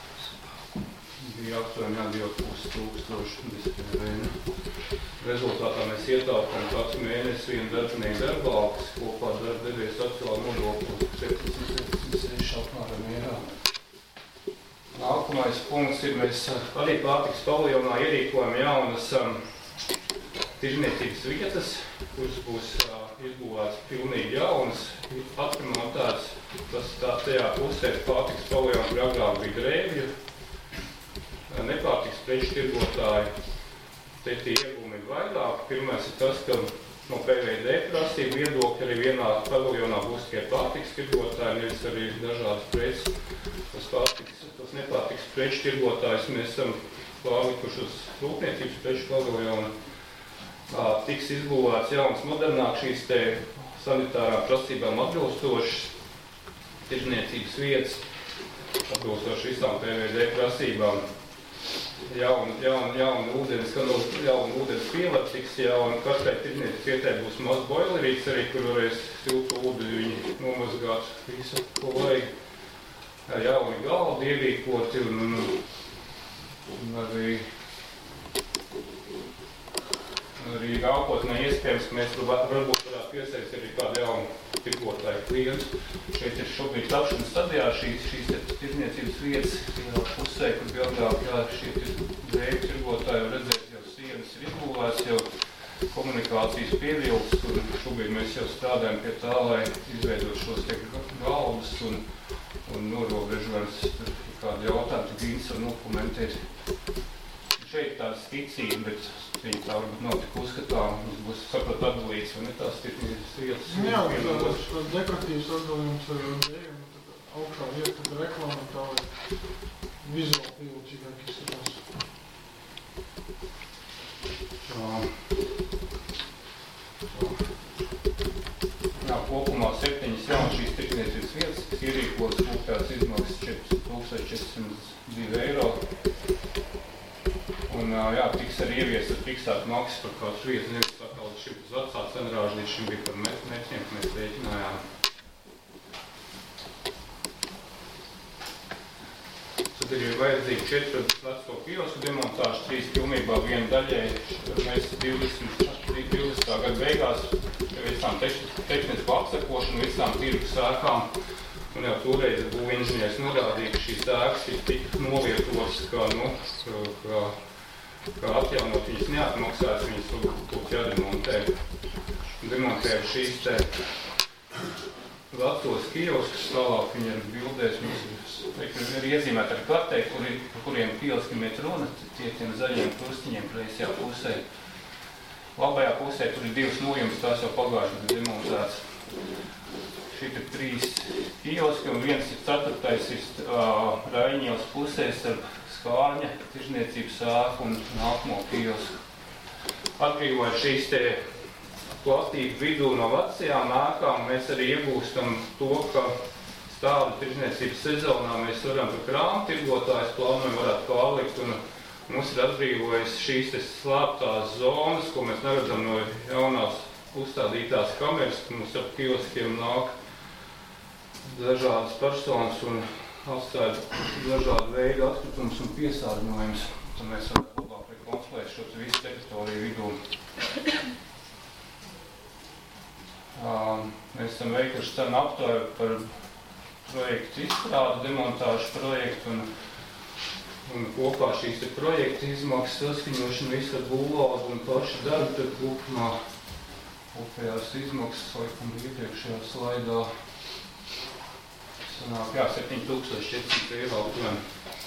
bija aptuveni 2,5 tūkstoši. Rezultātā mēs ietaupām katru mēnesi vienu darbinieku darba algas, kopā darbdevēja sociālā nodokļa 776 apmēram eiro. Nākamais punkts ir, mēs arī pārtiks paviljonā ierīkojam jaunas tirdzniecības vietas, kuras būs izbūvētas pilnīgi jaunas, atremontētas. Tas tajā pusē pārtiks paviljona, kur agrāk bija grēvju, nepārtiks preču tirgotāji. Te tie iegūmi ir vairāk. Pirmais ir tas, ka no PVD prasību viedokļa arī vienā paviljonā būs tikai pārtiks tirgotāji, nevis arī dažādas preces. Tas nepārtiks preču tirgotājs mēs esam pārlikuši uz rūpniecības preču paviljonu. Tiks izbūvēts jauns modernāk šīs te sanitārām prasībām atbilstošas tirdzniecības vietas, atbilstoši visām PVD prasībām. Jauna ūdens pievada tiks jauna, katrai tirdzniecības vietai būs maz boilerīts arī, kur varēs siltu ūdeņu nomazgāt visu, ko vajag. Jauni galdi ierīkoti un arī nākotnē iespējams, ka mēs varbūt varētu piesaistīt arī kādu jaunu tirgotāju klientu. Šeit ir šobrīd tapšanas stadijā šīs tirdzniecības vietas pusē, kur bija agrāk, šie grēju tirgotāji jau redzēt, jau sienas ir izbūvēts, jau komunikācijas pievilks, un šobrīd mēs jau strādājam pie tā, lai izveidot šos te galdus un norobežojums. Tur ir kādi jautājumi, tik Gīns var nokomentēt. Šeit tāda skicība, bet viņi tā varbūt nav tik uzskatām. Mums būs saprat atdalīts, vai ne tās tirdzniecības vietas. Jā, tas dekoratīvs atdalījums ar dēļiem, augšā vieta, tad reklāma tā, lai vizuāli pievilcīgāk izskatās. Kopumā 7 jaunas šīs tirdzniecības vietas, kas ierīkotas kopējās izmaksas 4402 eiro. Un tiks arī ieviestas fiksētas maksas par katru vietu, nevis tā kā līdz šim uz vecā cenrāža, līdz šim bija par metņiem, ka mēs rēķinājām. Tad ir vajadzīgi 4 veco kiosku demontāžu, 3 pilnībā viena daļai. Mēs 20. gada beigās, ja mēs visām tehnisko apsekošanu, visām tirgus ēkām. Un jau toreiz būvinženieris norādīja, ka šīs ēkas ir tik novietotas, kā atjaunot viņas neatmaksātas, viņas būtu jādemontē. Demontēja šīs te vecos kioskus, tālāk viņi ir bildēs, viņas ir iezīmēti ar kartē, kuriem kioskiem iet runa, tiem zaļiem krustiņiem kreisajā pusē. Labajā pusē tur ir 2 nojums, tās jau pagājuši bija demontēts. Šeit ir 3 kioski, un viens ir 4. ir Raiņielas pusē starp Skārņa tirzniecības ēku un nākamo kiosku. Atbrīvojot šīs te platību vidū no vecajām ēkām, mēs arī iegūstam to, ka stāvu tirzniecības sezonā mēs varam par krāmu tirgotājus plānojam varētu pārlikt, un mums ir atbrīvojis šīs te slēptās zonas, ko mēs neredzam no jaunās uzstādītās kameras, ka mums ap kioskiem nāk dažādas personas un atstāja dažādu veidu atkritumus un piesārņojumus. Tad mēs varam labāk rekonstruēt šo visu teritoriju vidū. Mēs esam veikuši cenu aptāju par projektu izstrādu, demontāžu projektu un kopā šīs projekta izmaksas saskaņošana visu ar būvvaldu un pašu darbu, tad kopumā kopējās izmaksas, laikam iepriekšējā slaidā, sanāk, 7400 eiro aptuveni.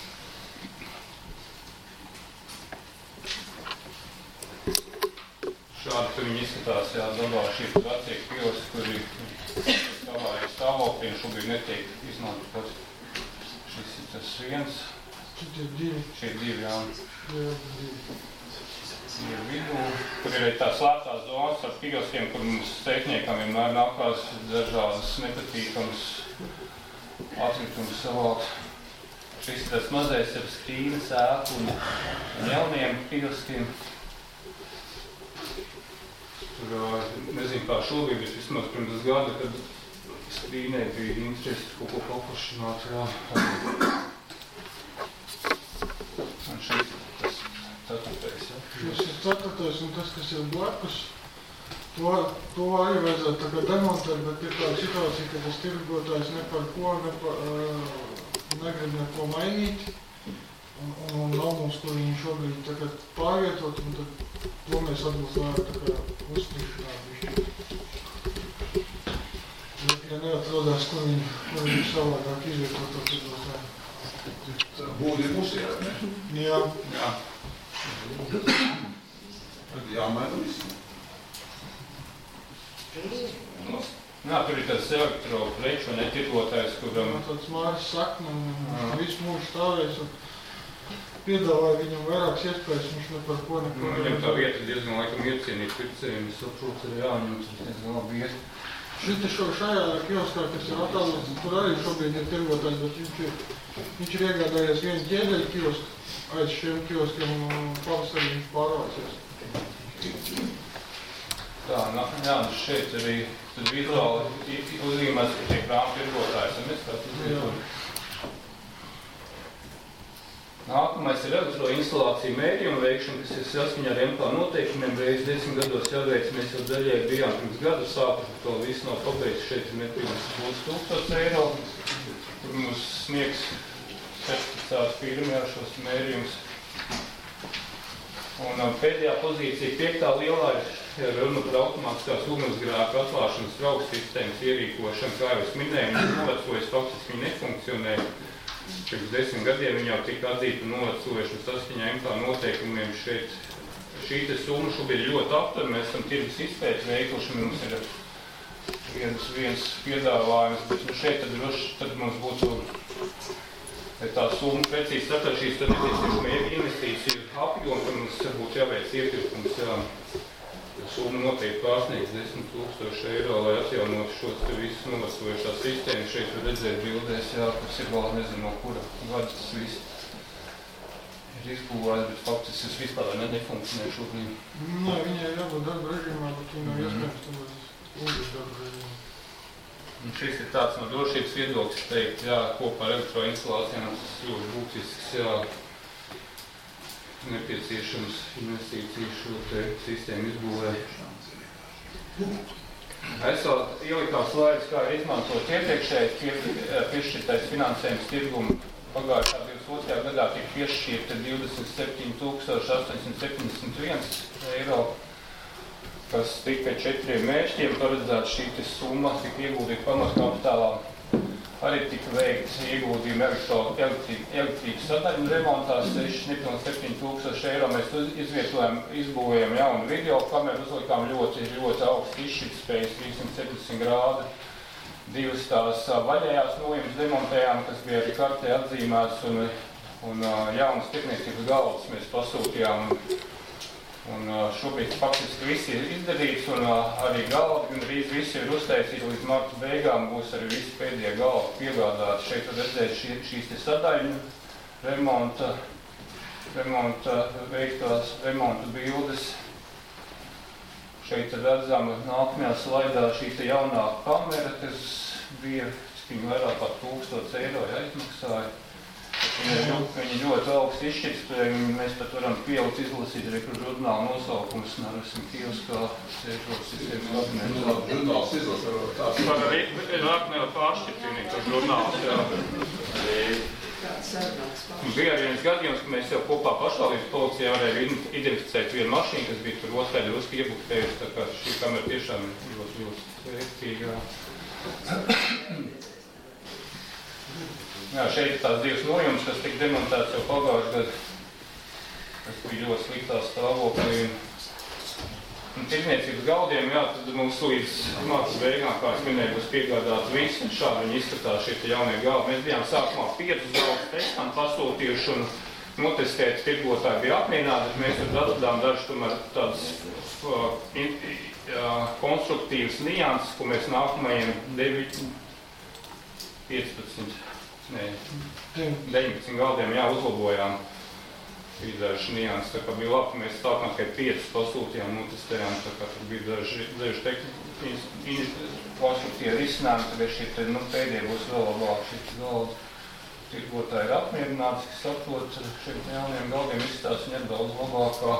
Šādi viņi izskatās, dabā šī vecie kioski, kuri savāja stāvoklī un šobrīd netiek izmantot. Šis ir tas viens. Šie ir 2, jā. Ir vidū, kur ir tā slēptās zonas ar kioskiem, kur mums teikniekam vienmēr nākās dažādas nepatīkamas atkritumus savākt. Šis ir tas mazais ar skrīnes ēku un jauniem kioskiem. Tur, nezinu kā šobrīd, bet vismaz pirms gada, kad skrīnē bija interesi kaut ko paplašināt, jā. Un šis ir tas 4. jā. Šis ir 4. un tas, kas ir blakus, to arī vajadzētu tā kā demontēt, bet ir tāda situācija, ka tas tirgotājs ne par ko negrib neko mainīt. Un nav mums, kur viņi šobrīd tagad pārvietot, un tad to mēs varbūt varam tā kā uzstrīšanāt bišķi. Ja neatrodās, kur viņi savādāk izvietot, tad var. Būdi ir mūsu ierēt, ne? Jā. Tad jāmaina visu. Jā, tur ir tas elektropreču un netirgotājs, kuram... Tāds Māris Sakna un visu mūžu stāvēs un piedāvāja viņam vairākas iespējas, viņš ne par ko neko... Viņam tā vieta diezgan laikam iecienīt pircējiem, es saprotu, ir jāņem, tas diezgan labi iet. Šajā kioskā, kas ir attālināts, tur arī šobrīd ir tirgotājs, bet viņš ir iegādājies vienu ķēdeļu kiosku aiz šiem kioskiem un pavasarī viņš pārvācies. Tā, jā, šeit arī tad vizuāli uzzīmēs, ka tiek krāma tirgotājs, un mēs kāds uzzīmēs. Nākamais ir elektroinstalācija mērījuma veikšana, kas ir saskaņā ar MK noteikumiem. Reiz 10 gados jāveic, mēs jau daļai bijām pirms gada sākuši, to visu nav pabeigts. Šeit ir nepilnīgi būs 1000 eiro, kur mums sniegs certificēta firma ar šos mērījumus. Un pēdējā pozīcija 5. lielā ir runa par automātiskās ugunsgrēku atklāšanas trauku sistēmas ierīkošanu. Kā jau es minēju, viņas novecojas, faktiski viņi nefunkcionē. Pirms 10 gadiem viņi jau tika atzīti un novecojuši un saskaņā MK noteikumiem šeit. Šī te summa šobrīd ļoti aptver, mēs esam tirgus izpēti veikuši, mums ir viens piedāvājums, bet šeit tad mums būtu tā summa precīzi saprāt šīs tad investīciju apjomu, ka mums būtu jāveic iepirkums, jā. Summa noteikti pārsniegs 10 000 eiro, lai atjaunotu šos te visus novecojušās sistēmas. Šeit var redzēt bildēs, jā, kas ir vēl nezinu no kura gada tas viss ir izbūvēts, bet faktiski tas vispār nefunkcionē šobrīd. Nē, viņai ir jābūt darba režīmā, bet viņa nav iespējams tam uz darba režīmā. Un šis ir tāds no drošības viedokļa teikt, jā, kopā ar elektroinstalācijām tas ļoti būtisks, jā, nepieciešams investīcijas šo te sistēmu izbūvē. Esot ielikās slaidus, kā izmantot iepriekšējais piešķirtais finansējums tirgumu. Pagājušā 22. gadā tika piešķirta 27 871 eiro, kas tika 4 mērķiem paredzēta šī summa, tika ieguldīta pamatkapitālā. Arī tika veikts ieguldījumi elektrības sadaļu remontā 6,7 tūkstoši eiro. Mēs izbūvējam jaunu video kameru, uzlikām ļoti augstu izšķirtspējas 370 grādu. 2 tās vaļējās nojums demontējām, kas bija arī kartē atzīmēts, un jaunas tirdzniecības galvas mēs pasūtījām. Un šobrīd faktiski viss ir izdarīts, un arī galdi gandrīz visi ir uztaisīti līdz marta beigām. Būs arī visi pēdējie galdi piegādāti. Šeit var redzēt šīs sadaļu remonta veiktās remonta bildes. Šeit ir redzama nākamajā slaidā šī jaunā kamera, kas bija vairāk par 1000 eiro izmaksāja. Viņi ļoti augsti izšķirtspēja, mēs pat varam pielikt izlasīt arī žurnāla nosaukumus, nārasim kioskā, sēžot sistēmas labinēt. Žurnāls izlasa tāds. Par Rāknēla pāršķirtīnību, to žurnāls, jā. Bija arī viens gadījums, ka mēs jau kopā pašvaldības policijā varēja identificēt vienu mašīnu, kas bija tur otrēļ uzki iebuktējusi, tā kā šī kamera tiešām ir ļoti vērtīgā. Jā, šeit ir tās 2 nojums, kas tika demontēts jau pagājušajā gadā, kas bija ļoti sliktā stāvoklī. Tirdzniecības galdiem, jā, tad mums līdz mācas beigām, kā es minēju, būs piegādāti visi, šādi viņi izskatās šie jaunie galdi. Mēs bijām sākumā 5 galdus testam pasūtījuši un notestēt tirgotāji bija apmierināti, bet mēs tur atradām dažas tomēr tādas konstruktīvas nianses, ko mēs nākamajiem 19 galdiem uzlabojām. Bija daži nianses, tā kā bija labi, ka mēs sākām tikai 5 pasūtījām, notestējām, tā kā tur bija daži konstruktīvi risinājumi, tagad šie pēdējie būs vēl labāk šī galda. Tirgotāji ir apmierināti, kas saprot, šiem jauniem galdiem izstās viņu daudz labākā.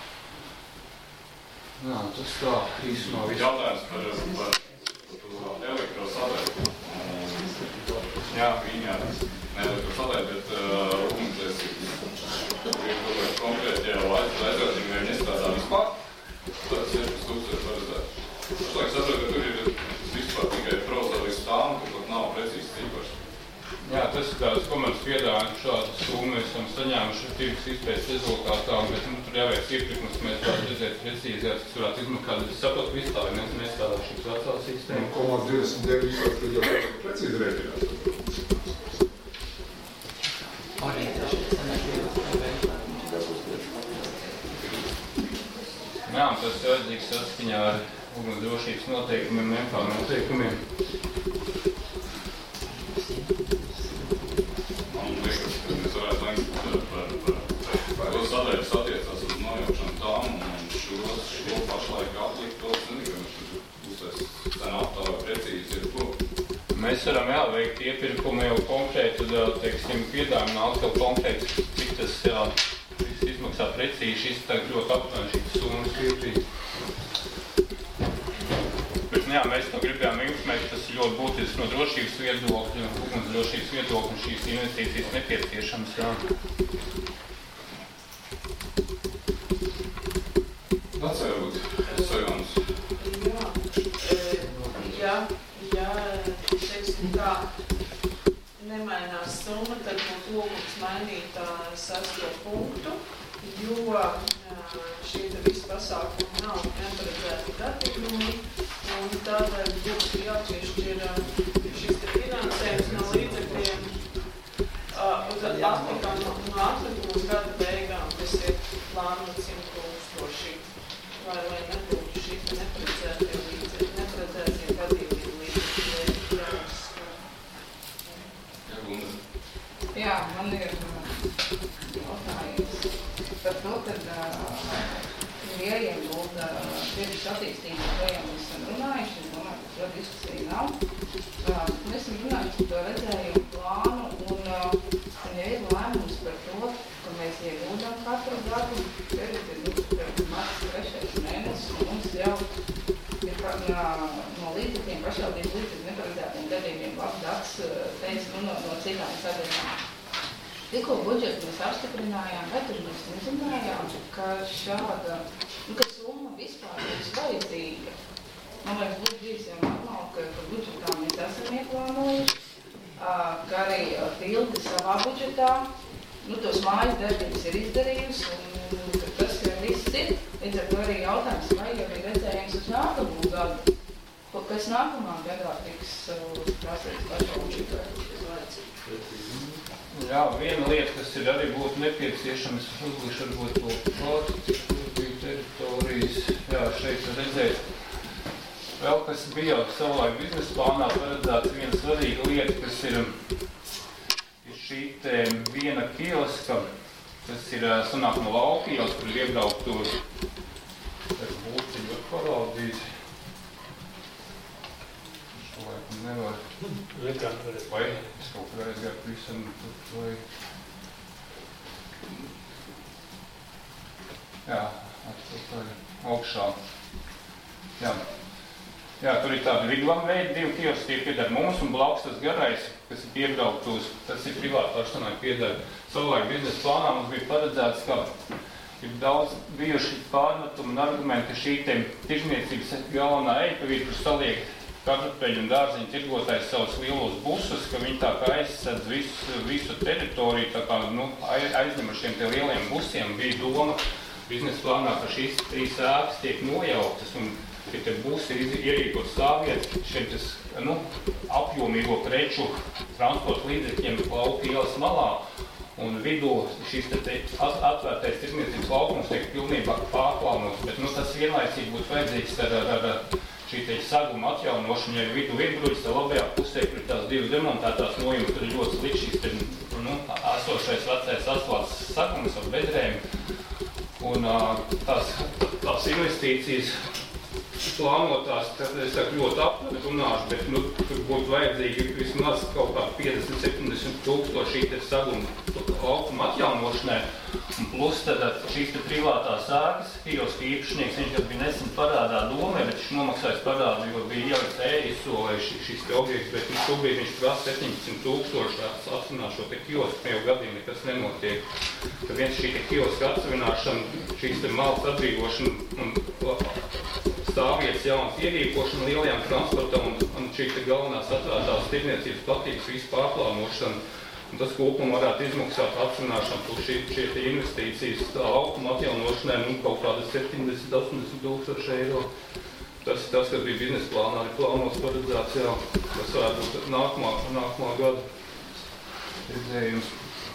Jā, tas tā īsumā viss. Jautājums par elektrosadēļu. Jā, viņa ne elektrosadēļu, bet ugunsdzēsības. Konkrētajā aizrādījumā viņi nestrādā vispār. Tas 16,000 paredzēts. Pašlaik saprot, ka tur ir vispār tikai prozaiski stāvumi, tur pat nav precīzi cipars. Jā, tas ir tāds komerces piedāvājums, šādu summu mēs esam saņēmuši tirgus izpētes rezultātā, bet tur jāveic iepirkums, mēs varētu redzēt precīzēt, kas varētu izmaksāt. Es saprotu, ka vispār nestrādā šīs vecās sistēmas. 0,29 tad jau precīzi rēķinās. Jā, tas ir vajadzīgs saskaņā ar ugunsdrošības noteikumiem, MPA noteikumiem. Man liekas, ka mēs varētu lengt par to sadaļas attiecās uz nojaukšanu tām un šo pašlaik atlikt to, es nezinu, ka mēs būs cena aptāvē precīzi ir ko. Mēs varam veikt iepirkumu jau konkrēti, teiksim, piedāvājumu atkal konkrēti, cik tas viss izmaksā precīzi, šis tā ļoti aptuveni šīs summas pieprīt. Bet, jā, mēs to gribējām informēt, tas ir ļoti būtisks no drošības viedokļa, ugunsdrošības viedokļa, un šīs investīcijas nepieciešamas, jā. Atcerot, Sajons. Ja, teiksim tā, nemainās summa, tad būtu lūgums mainīt 6. punktu, jo šie visi pasākumi nav neparedzēti gatiklumi, un tādēļ būtu jāpiešķir šis finansējums no līdzekļiem uz atlikumu gada beigām, kas ir plānot 100,000, lai nebūtu šī neparedzētie gadījumi līdzekļi. Jā, man ir jautājums par to, kad ir jāiegulda tirgus attīstības, ko jau mēs esam runājuši. Es domāju, ka šo diskusiju nav. līdzekļiem, pašvaldības līdzekļu neparedzētiem gadījumiem, Daks teica, no citām sadaļām. Tikko budžetu mēs apstiprinājām, vai tur mēs nezinājām, ka šāda, ka summa vispār būs vajadzīga. Man liekas, būtu bijis jau normāli, ka budžetā mēs esam ieplānojuši, ka arī Tilde savā budžetā, tos mājas darbības ir izdarījusi, un tas viss ir. Līdz ar to arī jautājums, vai jau ir redzējums uz nākamo gadu, kas nākamā gadā tiks prasīts pašvaldībai. Jā, viena lieta, kas ir arī būtu nepieciešams, uzlišu varbūt to plātu, bija teritorijas, jā, šeit redzēt. Vēl, kas bija jau savulaik biznesa plānā paredzēts, viena svarīga lieta, kas ir šī te viena kioska, kas ir sanāk no lauka ielas, kur ir iebraukt tur. Es būtiņu var parādīt. Šo laikam nevar. Vai es kaut kur aizgāju visam, vai... Jā, atpakaļ augšā. Jā, tur ir tādi viglam veidi, 2 kioski tie pieder mums, un blakus tas garais, kas ir piebraukt uz, tas ir privāti personai pieder. Savulaik biznesa plānā mums bija paredzēts, ka ir daudz bijuši pārmetumi un argumenti, ka šī tirzniecības galvenā eipavīte, kur saliek kartupeļu un dārziņu tirgotājs savus lielos busus, ka viņi tā kā aizsadz visu teritoriju, tā kā aizņem ar šiem te lieliem busiem, bija doma biznesa plānā, ka šīs 3 ēkas tiek nojauktas un ka te būs ierīkot stāvvietas šiem apjomīgo preču transporta līdzekļiem lauka ielas malā, un vidū šis atvērtais tirzniecības laukums tiek pilnībā pārplānots, bet tas vienlaicīgi būtu vajadzīgs ar šī saguma atjaunošanu, ja vidū virbruļas, tā labajā pusē, kur ir tās 2 demontētās nojums, tur ir ļoti slikts šīs esošais vecais asfalts sagums ar bedrēm, un tās investīcijas plānotās, tad es ļoti aptuveni runāšu, bet tur būtu vajadzīgi vismaz kaut kā 50-70 tūkstoši šī saguma laukuma atjaunošanai, un plus tad šīs privātās ēkas, kioska īpašnieks, viņš bija nesen parādā domē, bet viņš nomaksājas parādu, jo bija jālikt ērisolē šis objekts, bet šobrīd viņš prasa 17 tūkstoši atsavināt šo kiosku, jau gadiem nekas nenotiek. Tad viens šī kioska atsavināšana, šīs malas atbrīvošana un stāvvietas jaunas ierīkošana lielajām transportam un šī galvenās atvērtās tirdzniecības platības visu pārplānošana. Un tas kopumā varētu izmaksāt atsavināšanu plus šie investīcijas laukuma atjaunošanai kaut kādas 70-80 tūkstoši eiro. Tas, kas bija biznesa plānā, arī plānos paredzēts, jā. Tas varētu būt nākamā gada redzējums.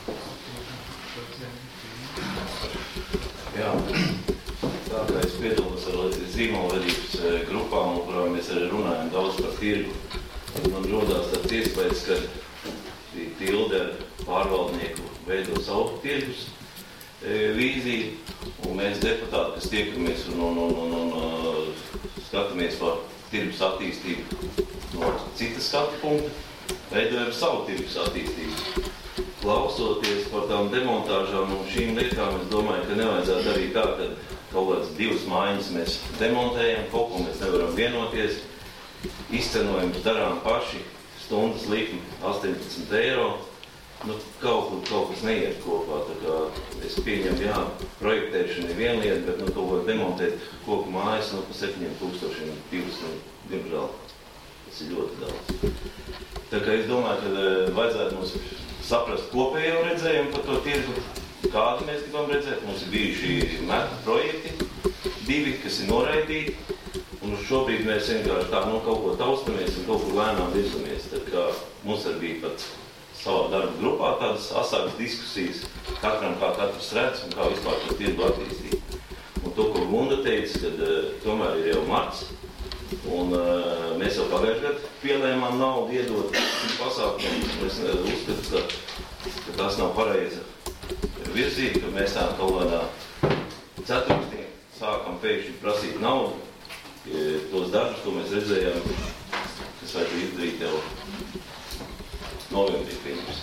Jā. Tā kā es piedalos ar zīmolvedības grupām, kurām mēs arī runājam daudz par tirgu. Man rodās tāds iespējas, ka Tilde ar pārvaldnieku veido savu tirgus vīziju, un mēs deputāti, kas tiekamies un skatāmies par tirgus attīstību no citas skatu punkta, veidojam savu tirgus attīstību. Klausoties par tām demontāžām un šīm lietām, es domāju, ka nevajadzētu darīt tā, ka kaut kādas 2 mājiņas mēs demontējam, kaut ko mēs nevaram vienoties, izcenojumus darām paši, stundas likmi 18 eiro, kaut kas neiet kopā, tā kā es pieņemu, jā, projektēšana ir viena lieta, bet kaut ko demontēt koku mājas, pa 7,000 divas, diemžēl, tas ir ļoti daudz. Tā kā es domāju, ka vajadzētu mums saprast kopējo redzējumu par to tirgu, kādu mēs gribam redzēt. Mums ir bijuši metu projekti, 2, kas ir noraidīti, un šobrīd mēs vienkārši tā kaut ko taustamies un kaut ko lēnām virzamies. Tad kā mums arī bija pat savā darba grupā tādas asākas diskusijas, katram kā katrs redz un kā vispār to tirgu attīstīt. Un to, ko Gunda teica, kad tomēr ir jau marts, un mēs jau pagājušajā gadu pielēmām naudu iedot pasākumiem. Es uzskatu, ka tas nav pareiza virzība, ka mēs tā kaut kādā ceturksnī sākam pēkšņi prasīt naudu. Tos dažus, ko mēs redzējām, kas vajadzētu izdarīt jau novembrī pirms.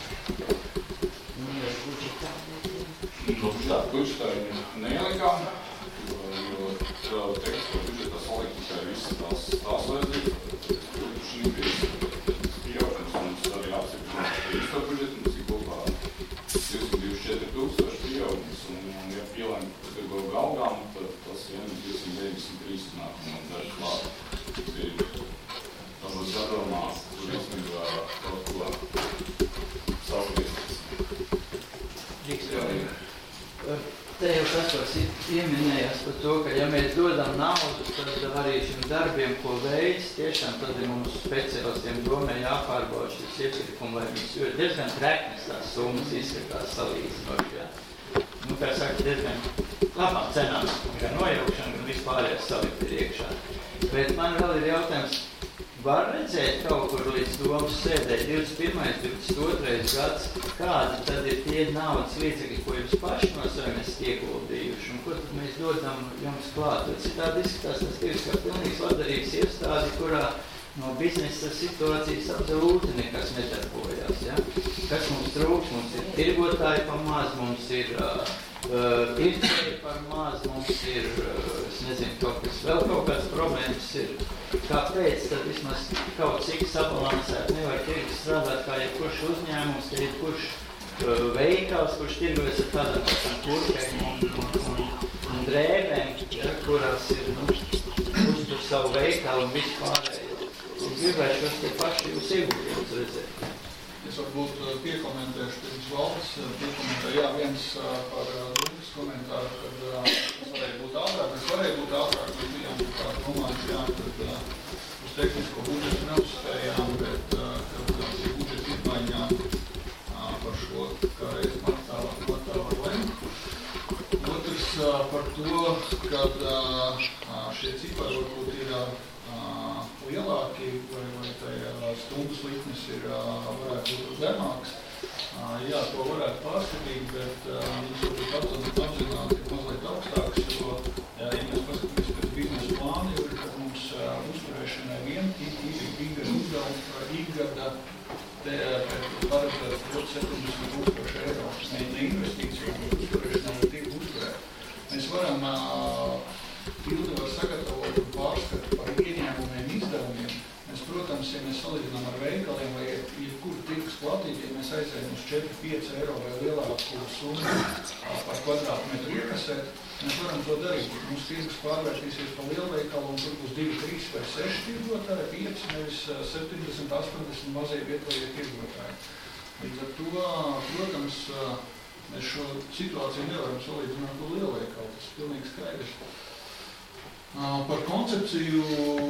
Budžetā neielikām, jo tekstu budžetā salikt tikai visas tās vajadzības. Kaspars ieminējās par to, ka ja mēs dodam naudu, tad arī šiem darbiem, ko veids, tiešām tad ir mums speciālistiem domē jāpārbauda šis iepirkumi, lai viņas, jo diezgan treknes tās summas izskatās salīdzinoši, jā. Nu, kā saka, diezgan labām cenām, gan nojaukšana, gan vispārējās salikt ir iekšā. Bet man vēl ir jautājums, var redzēt kaut kur līdz domas sēdē 21. 22. gads, kādi tad ir tie naudas līdzekļi, ko jūs paši no saviem esat ieguldījuši, un ko tad mēs dodam jums klāt? Citādi izskatās, tas ir kā pilnīgs labdarības iestādi, kurā no biznesa situācijas absolūti nekas nedarbojās, ja? Kas mums trūks? Mums ir tirgotāji pa maz, mums ir pircēji par maz, mums ir, es nezinu, vēl kaut kāds problēmas ir. Kāpēc tad vismaz kaut cik sabalansēt nevar tirgus strādāt kā jebkurš uzņēmums, ka jebkurš veikals, kurš tirgojas ar tādām pašām kurpēm un drēbēm, ja, kurās ir, uztur savu veikalu un visu pārējo. Gribēju šos tie paši jūs ieguldījumus redzēt. Es varbūt piekomentēšu pirms valdes, piekomentēju, viens par Lukas komentāru, kad tas varēja būt ātrāk, mēs bijām kā domājuši, kad uz tehnisko budžetu neuzspējām, bet kad šī budžeta izmaiņām par šo, kā reiz martā var lemt. Otrs par to, kad šie cipari varbūt ir lielāki, vai stundas likmes varētu būt zemāks. Jā, to varētu pārskatīt, bet mums varbūt apzināt, ka mazliet augstāks, jo, ja mēs paskatāmies pēc biznesa plāna, jo ir mums uzturēšanai ikgada uzdevums, ikgada paredzēts 70,000 eiro. Ne investīcija, bet uzturēšanai var tiek uzturēt. Mēs varam Ilga var sagatavot un pārskatu par ieņēmumiem, izdevumiem. Mēs, protams, ja mēs salīdzinām ar veikaliem vai jebkuru tirgus platību, ja mēs aizējam uz 4-5 eiro vai lielāku summu par kvadrātmetru iekasēt, mēs varam to darīt. Mums tirgus pārvērtīsies pa lielveikalu un tur būs 2, 3 vai 6 tirgotāji, 5, nevis 70, 80 mazie vietējie tirgotāji. Līdz ar to, protams, mēs šo situāciju nevaram salīdzināt ar lielveikalu, tas ir pilnīgi skaidrs. Par koncepciju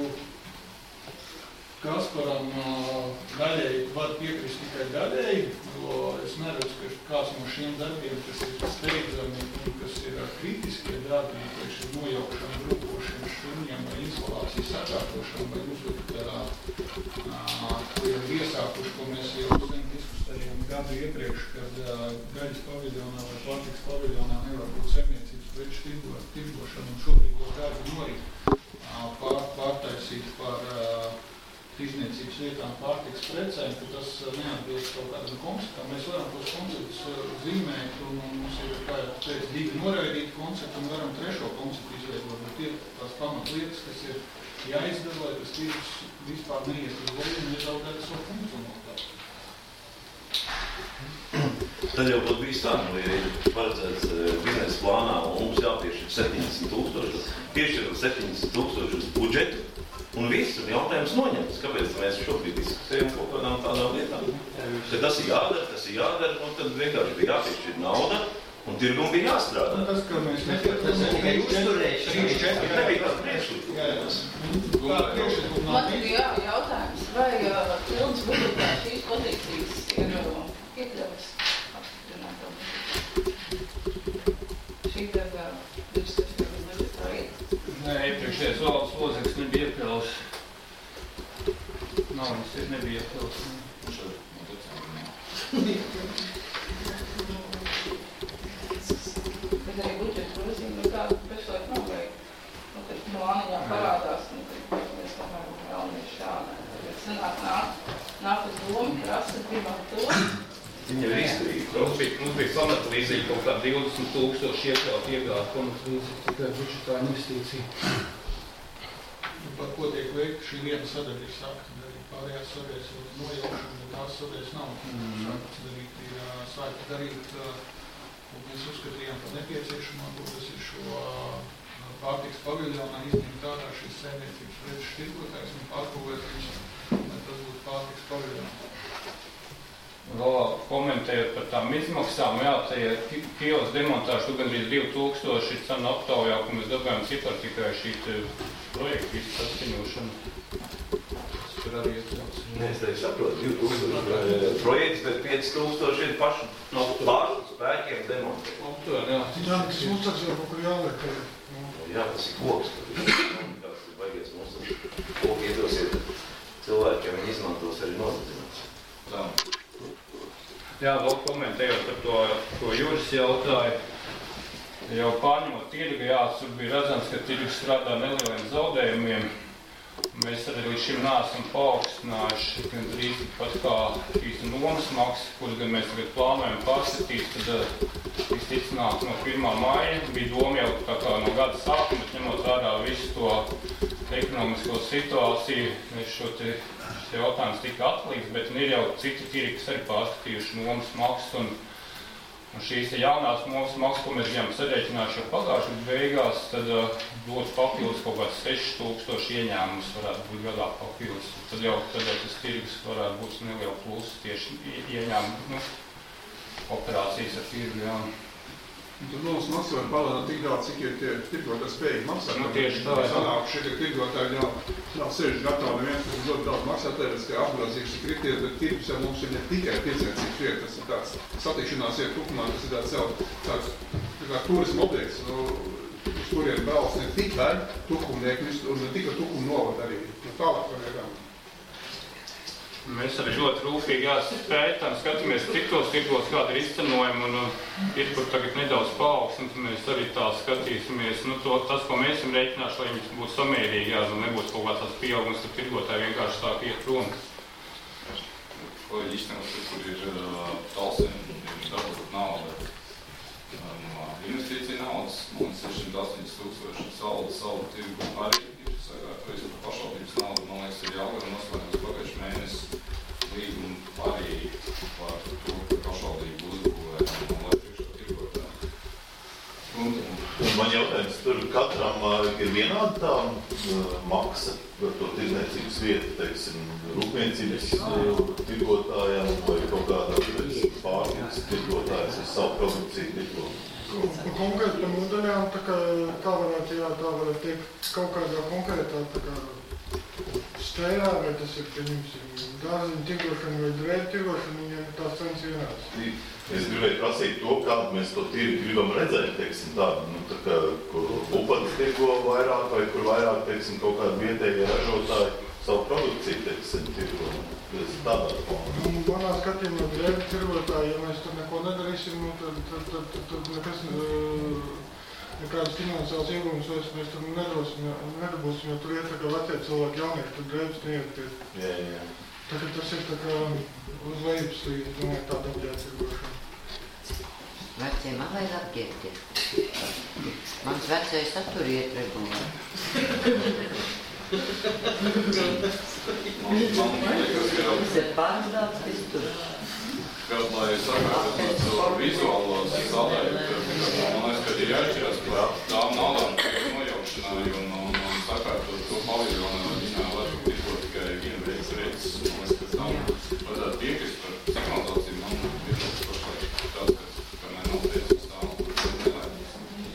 Kasparam daļēji var piekrist tikai daļēji, jo es neredzu, ka kāds no šiem darbiem, kas ir steidzami un kas ir kritiskie darbi, vai šī nojaukšana, grupošiem šurņiem vai instalācijas sakārtošana, vai uzlikt, ko jau iesākuši, ko mēs jau diskutējām gadu iepriekš, kad gaļas paviljonā vai pārtikas paviljonā nevar būt saimniecības preču tirgošana, un šobrīd to darbu norit pārtaisīt par tirzniecības vietām pārtikas precēm, ka tas neatbilst kaut kādam konceptam. Mēs varam tos konceptus zīmēt, un mums ir, kā jau teicu, 2 noraidīti koncepti, un varam 3. konceptu izveidot, bet ir tās pamatlietas, kas ir jāizdara, lai tas tirgus vispār neies uz leju un iezaudētu savu funkcionalitāti. Tad jau būtu bijis tā, ja ir paredzēts biznesa plānā, un mums jāpiešķir 70,000, piešķirot 70,000 budžetu, un viss, un jautājums noņemts. Kāpēc mēs šobrīd diskutējam kaut kādām tādām lietām? Ka tas ir jādara, un tad vienkārši bija jāpiešķir nauda, un tirgum bija jāstrādā. Tas, ka mēs tikai uzturēšana. Nebija kāds priekšlikums. Man ir jautājums, vai pilns budžetā šīs pozīcijas ir iekļauts apstiprinātā? Šī tad budžetā iet. Nē, iepriekšējais valdes loceklis nebija iekļauts. Naudas nebija iekļauts. Bet arī budžeta grozījumi kādu pašlaik nav, vai kad plāniņā parādās, ka mēs tomēr vēlamies šādi. Tad sanāk nāk uz domu, prasa, gribam to. Viņa ir izturīga. Mums bija pamata līdzīgi kaut kā 20,000 iekļaut iegāt pamata līdzīgi tikai budžetā investīcija. Par ko tiek veikta šī viena sadaļa ir sākta darīt, pārējās sadaļas ir nojaukšana, bet tās sadaļas nav sāktas darīt, ir sākta darīt, ko mēs uzskatījām par nepieciešamā, tas ir šo pārtikas paviljonā izņemt ārā šīs saimniecības preču tirgotājs un pārpūvēt viņus, lai tas būtu pārtikas paviljonā. Vēl komentējot par tām izmaksām, jā, tie kilos demontāžu, tu gandrīz 2000 ir cena aptaujā, ko mēs dabājam ciparu tikai šī projekta visu saskaņošanu. Tas tur arī ietauts. Es tevi saprotu, 2000 projekts, bet 5000 ir paši no pašu spēkiem demontēt. Jā, tas uzsaks jau kaut kur jāliek. Jā, tas ir koks, tas ir baigies mums. Koki iedosiet cilvēkiem, viņi izmantos arī nodedzināts. Jā, vēl komentējot par to, ko Juris jautāja. Jau pārņemot tirgu, jā, tur bija redzams, ka tirgus strādā nelieliem zaudējumiem. Mēs arī līdz šim neesam paaugstinājuši gandrīz pat kā šīs nomas maksas, kuras gan mēs tagad plānojam pārskatīt, tad visticamāk no 1. maija bija doma jau tā kā no gada sākuma, ņemot vērā visu to ekonomisko situāciju, mēs šis jautājums tika atlikts, bet ir jau citi tirgi, kas arī pārskatījuši nomas maksas, un šīs jaunās nomas maksas, ko mēs bijām sarēķinājuši jau pagājušajā beigās, tad dotu papildus kaut kāds 6000 ieņēmumus varētu būt gadā papildus. Tad jau tas tirgus varētu būt neliela plusa tieši ieņēmumu operācijas ar tirgu, jā. Tad nomas maksas var palēnāt tik daudz, cik ir tie tirgotāji spējīgi maksāt. Tieši tā, jā. Sanāk, šie tirgotāji jau nav sevišķi gatavi neviens, kas ļoti daudz maksāt, tāpēc, ka apgrozīgs ir kritiet, bet tirgus jau mums ir ne tikai tirdzniecības vieta, tas ir tāds satikšanās iet tukumā, tas ir tāds turisma objekts, uz kuriem brauc ne tikai tukumnieki, un ne tikai tukumu novad arī. Tālāk var iedām. Mēs arī ļoti rūpīgi pētām, skatāmies, cik tos tirgos kāda ir izcenojuma, un ir, kur tagad nedaudz paaugstināt, mēs arī tā skatīsimies. Tas, ko mēs esam rēķinājuši, lai viņas būtu samērīgi, nebūtu kaut kāds pieaugums, tad tirgotāji vienkārši sāk iet prom. Ko īstenot, kur ir talsiem, dabūt naudu. Investīcija naudas, 680 000 saldu tirgu arī ir sakārtojas par pašvaldības naudu, man liekas, ir jāgara noslēgums pagājuši mēnesi līgumu arī par to, ka pašvaldību uzbūvē un lai priekšā tirgotāji. Man jautājums, tur katram ir vienāda tā maksa par to tirdzniecības vietu, teiksim, rūpniecības tirgotājiem vai kaut kādā pārtikas tirgotājs ar savu produkciju tirgotājiem. Par konkrētām nodaļām, tā varētu teikt, kaut kādā konkrētā stējā, vai tas ir, pieņemsim, dārziņu tirgošana vai drēbu tirgošana, viņiem tās cenas vienādas. Es gribēju prasīt to, kādu mēs to tirgu gribam redzēt, teiksim, tādu, tā kā, kur upatas tirgo vairāk, vai kur vairāk, teiksim, kaut kādu vietējie ražotāji savu produkciju, teiksim, tirgo. Tādā formā. Manā skatījumā drēbu tirgotāji, ja mēs tur neko nedarīsim, tad nekas, nekādas finansiāls iegūmas mēs tur nedabūsim, jo tur iet tā kā vecie cilvēki jaunieši, tur drēbas neiet pie. Jā. Tagad tas ir tā kā uz lejups līdz, domāju, tāda apģēta tirgošana. Vecie man vajag apģērbties. Mans vecais tur iet regulā. Tas ir pārdāts, kas tur. Kad, lai sakārtot to vizuālo salēju, man liekas, ka ir jāatšķirās par tām naudām, kas nojaukšanai un sakārtot to paviljonu, viņā var tirgot tikai vienu reizi reizes. Man liekas, ka tam vajadzētu piekrist par signalizāciju, man ir pašlaik tāds, ka nenoteicis tā, kur nelēdīs.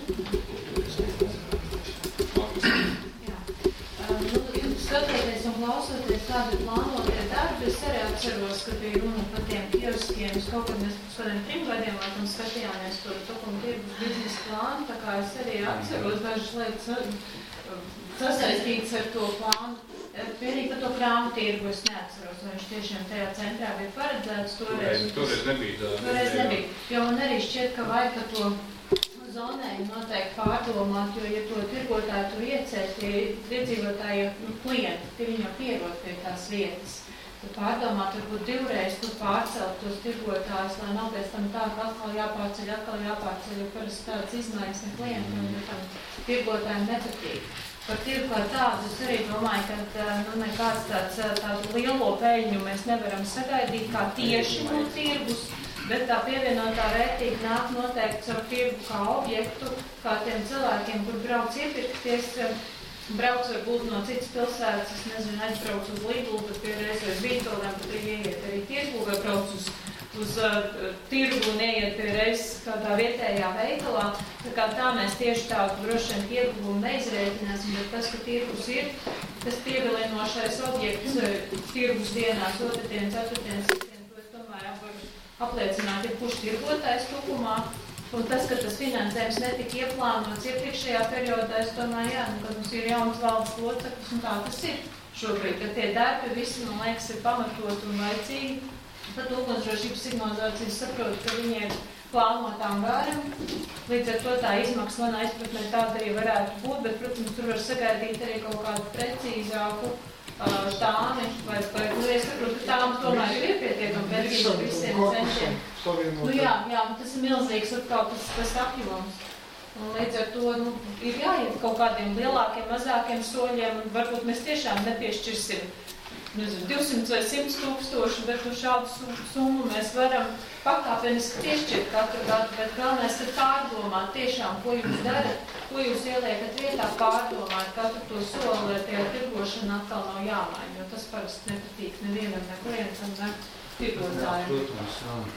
Skatoties un klausoties kādi plānotie darbi, es arī atceros, ka bija runa par tiem kioskiem. Kaut kad mēs pēc kādiem 3 gadiem laikam skatījāmies to tukuma tirgus biznesa plānu, tā kā es arī atceros dažas lietas sasaistītas ar to plānu. Vienīgi par to krāmu tirgu es neatceros, vai viņš tiešām tajā centrā bija paredzēts. Toreiz nebija tā. Toreiz nebija, jo man arī šķiet, ka vajag par to zonējumu noteikti pārdomāt, jo, ja to tirgotāju tur iecēt, tie iedzīvotāji klienti, tie viņi jau pierod pie tās vietas. Tad pārdomāt, varbūt 2 reizes tur pārcelt tos tirgotājus, lai nav pēc tam tā, ka atkal jāpārceļ, jo parasti tādas izmaiņas ne klientiem, jo tam tirgotājiem nepatīk. Par tirgu kā tādu es arī domāju, ka nekāds tādu lielo peļņu mēs nevaram sagaidīt kā tieši no tirgus, bet tā pievienotā vērtība nāk noteikti caur tirgu kā objektu, kā tiem cilvēkiem, kur brauc iepirkties, brauc varbūt no citas pilsētas, es nezinu, aizbrauc uz Lidlu, bet pierreiz vai Bītolēm, tad ir ieiet arī tirgu, vai brauc uz uz tirgu neiet pie reizes kādā vietējā veikalā. Tā mēs tieši tādu droši vien ieguvumu neizrēķināsim, bet tas, ka tirgus ir, tas pievilinošais objekts tirgus dienās, otrdien, ceturtdien, sestdien, to es tomēr varu apliecināt, kurš tirgotājs Tukumā. Un tas, ka tas finansējums netika ieplānots iepriekšējā periodā, es domāju, jā, kad mums ir jauns valdes loceklis, un tā tas ir šobrīd, ka tie darbi visi, man liekas, ir pamatot un laicīgi. Pat ugunsdrošības signalizācijas saprotu, ka viņi ir plānotām vēram. Līdz ar to tā izmaksa manā izpratnē tāda arī varētu būt, bet, protams, tur var sagaidīt arī kaut kādu precīzāku tāmi, vai es saprotu, ka tāma tomēr ir pietiekami precīzi visiem centiem. Jā, tas ir milzīgs atkal tas apjoms. Un līdz ar to ir jāiet kaut kādiem lielākiem, mazākiem soļiem, un varbūt mēs tiešām nepiešķirsim 200 vai 100 tūkstoši, bet šādu summu mēs varam pakāpeniski piešķirt katru gadu, bet galvenais ir pārdomāt tiešām, ko jūs darat, ko jūs ieliekat vietā, pārdomāt katru to soli, lai tie tirgošana atkal nav jāmaina, jo tas parasti nepatīk nevienam, ne klientam, ne tirgotājiem.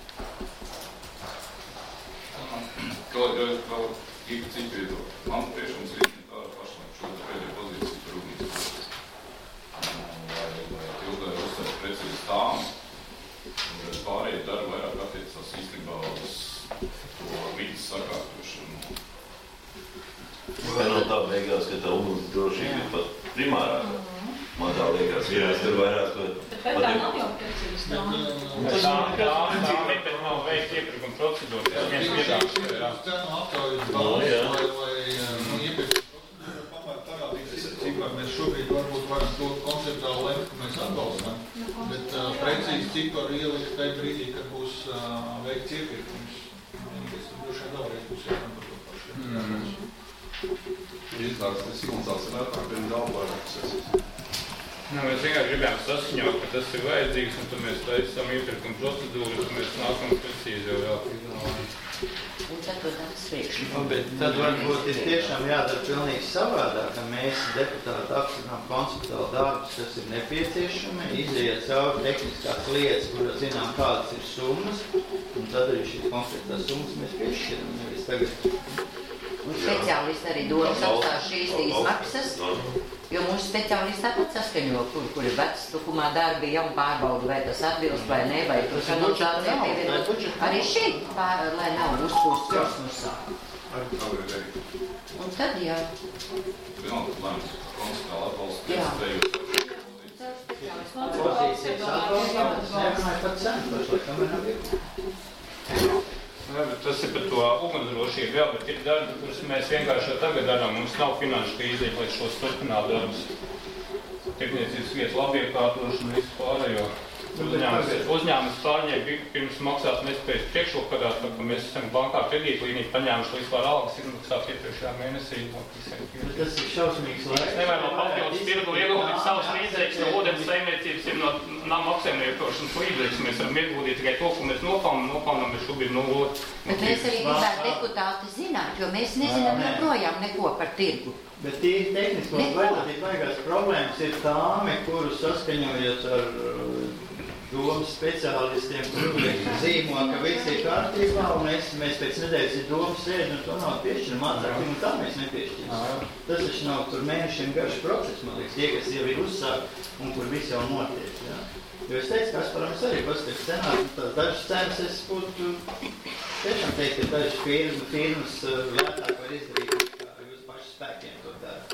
Vēl ir citi viedokļi. Man priekšums ir tāda pašlaik šo pēdējo pozīciju par ugunskurs. Lai Tildai uzsver precīzi tām, un pārējie darbi vairāk attiecās īstenībā uz to vidas sakārtošanu. Vai no tā beigās, ka tā ugunsdrošība ir pat primārākā? Man tā liekas, ja es tur vairāk to... Bet tā nav jau precīzi tā bet nav veikt iepirkuma procedūru. Tas viens viedāks. Cenu aptaujas balvas, lai iepirkuma procedūru pamēr parādīt, cik vai mēs šobrīd varbūt varam to konceptuāli lemt, ka mēs atbalstam, bet precīzi ciparu ielikt tajā brīdī, kad būs veikts iepirkums. Es droši vien vēlreiz būs jāram par to pašu. Izlāks, tas simulzāts vētāk, vien daudz vairāk sesijas. Mēs vienkārši gribējām saskaņot, ka tas ir vajadzīgs, un tad mēs taisām iepirkuma procedūru, un mēs nākam precīzi jau vēl. Un tad to dara sviekšana. Bet tad varbūt ir tiešām jādara pilnīgi savādāk, ka mēs deputāti apstiprinām konceptuāli darbus, kas ir nepieciešami, iziet cauri tehniskās lietas, kuras zinām, kādas ir summas, un tad arī šīs konkrētās summas mēs piešķiram, nevis tagad. Un speciālisti arī dodas apstās šīs izmaksas, jo mūsu speciālisti tāpat saskaņo, kur ir vecs Tukumā darbi, jau pārbaudu, vai tas atbilst vai ne, vai tur kanalizācija pievienot. Arī šeit, lai nav uzpūst kosmosā. Un tad, jā. Vienalga, lēms, konceptuāli atbalsts, iestējot. Pozīcijas atbalsts, nerunāju par cenu, pašlaik, kamēr nav ir. Jā, bet tas ir par to ugunsdrošību, jā, bet ir darbi, kurus mēs vienkārši tagad darām, mums nav finanšu krīze, lai šos turpināt darbus. Tehniecības vietas labiekārtošana, visu pārējo. Uzņēmums pārņēma pirms maksāt nespējas priekšrokādāt, ka mēs esam bankā kredītlīniju paņēmuši vispār algas izmaksāt iepriekšējā mēnesī. Tas ir šausmīgs laiks. Mēs nevaram no papildus tirgu ieguldīt savas līdzekļus, no ūdens saimniecības ir no nama apsaimniekošanas līdzekļus. Mēs varam ieguldīt tikai to, ko mēs nopelnām, mēs šobrīd nulle. Bet mēs arī gribētu deputāti zināt, jo mēs nezinām joprojām neko par tirgu. Bet tīri tehniskos vajagās problēmas ir tāmi, kurus saskaņojot ar domas speciālistiem, kur zīmo, ka viss ir kārtībā, un mēs pēc nedēļas ir domas sēdi, un to nav piešķiram ātrāk, un tā mēs nepiešķiram. Tas taču nav tur mēnešiem garš process, man liekas, tie, kas jau ir uzsākt, un kur viss jau notiek. Jā. Jo es teicu, ka Asparams arī pasties cenās, un tās dažas cenas es būtu tiešām teikt, ka dažas firmas lētāk var izdarīt, kā jūs paši spēkiem to darat.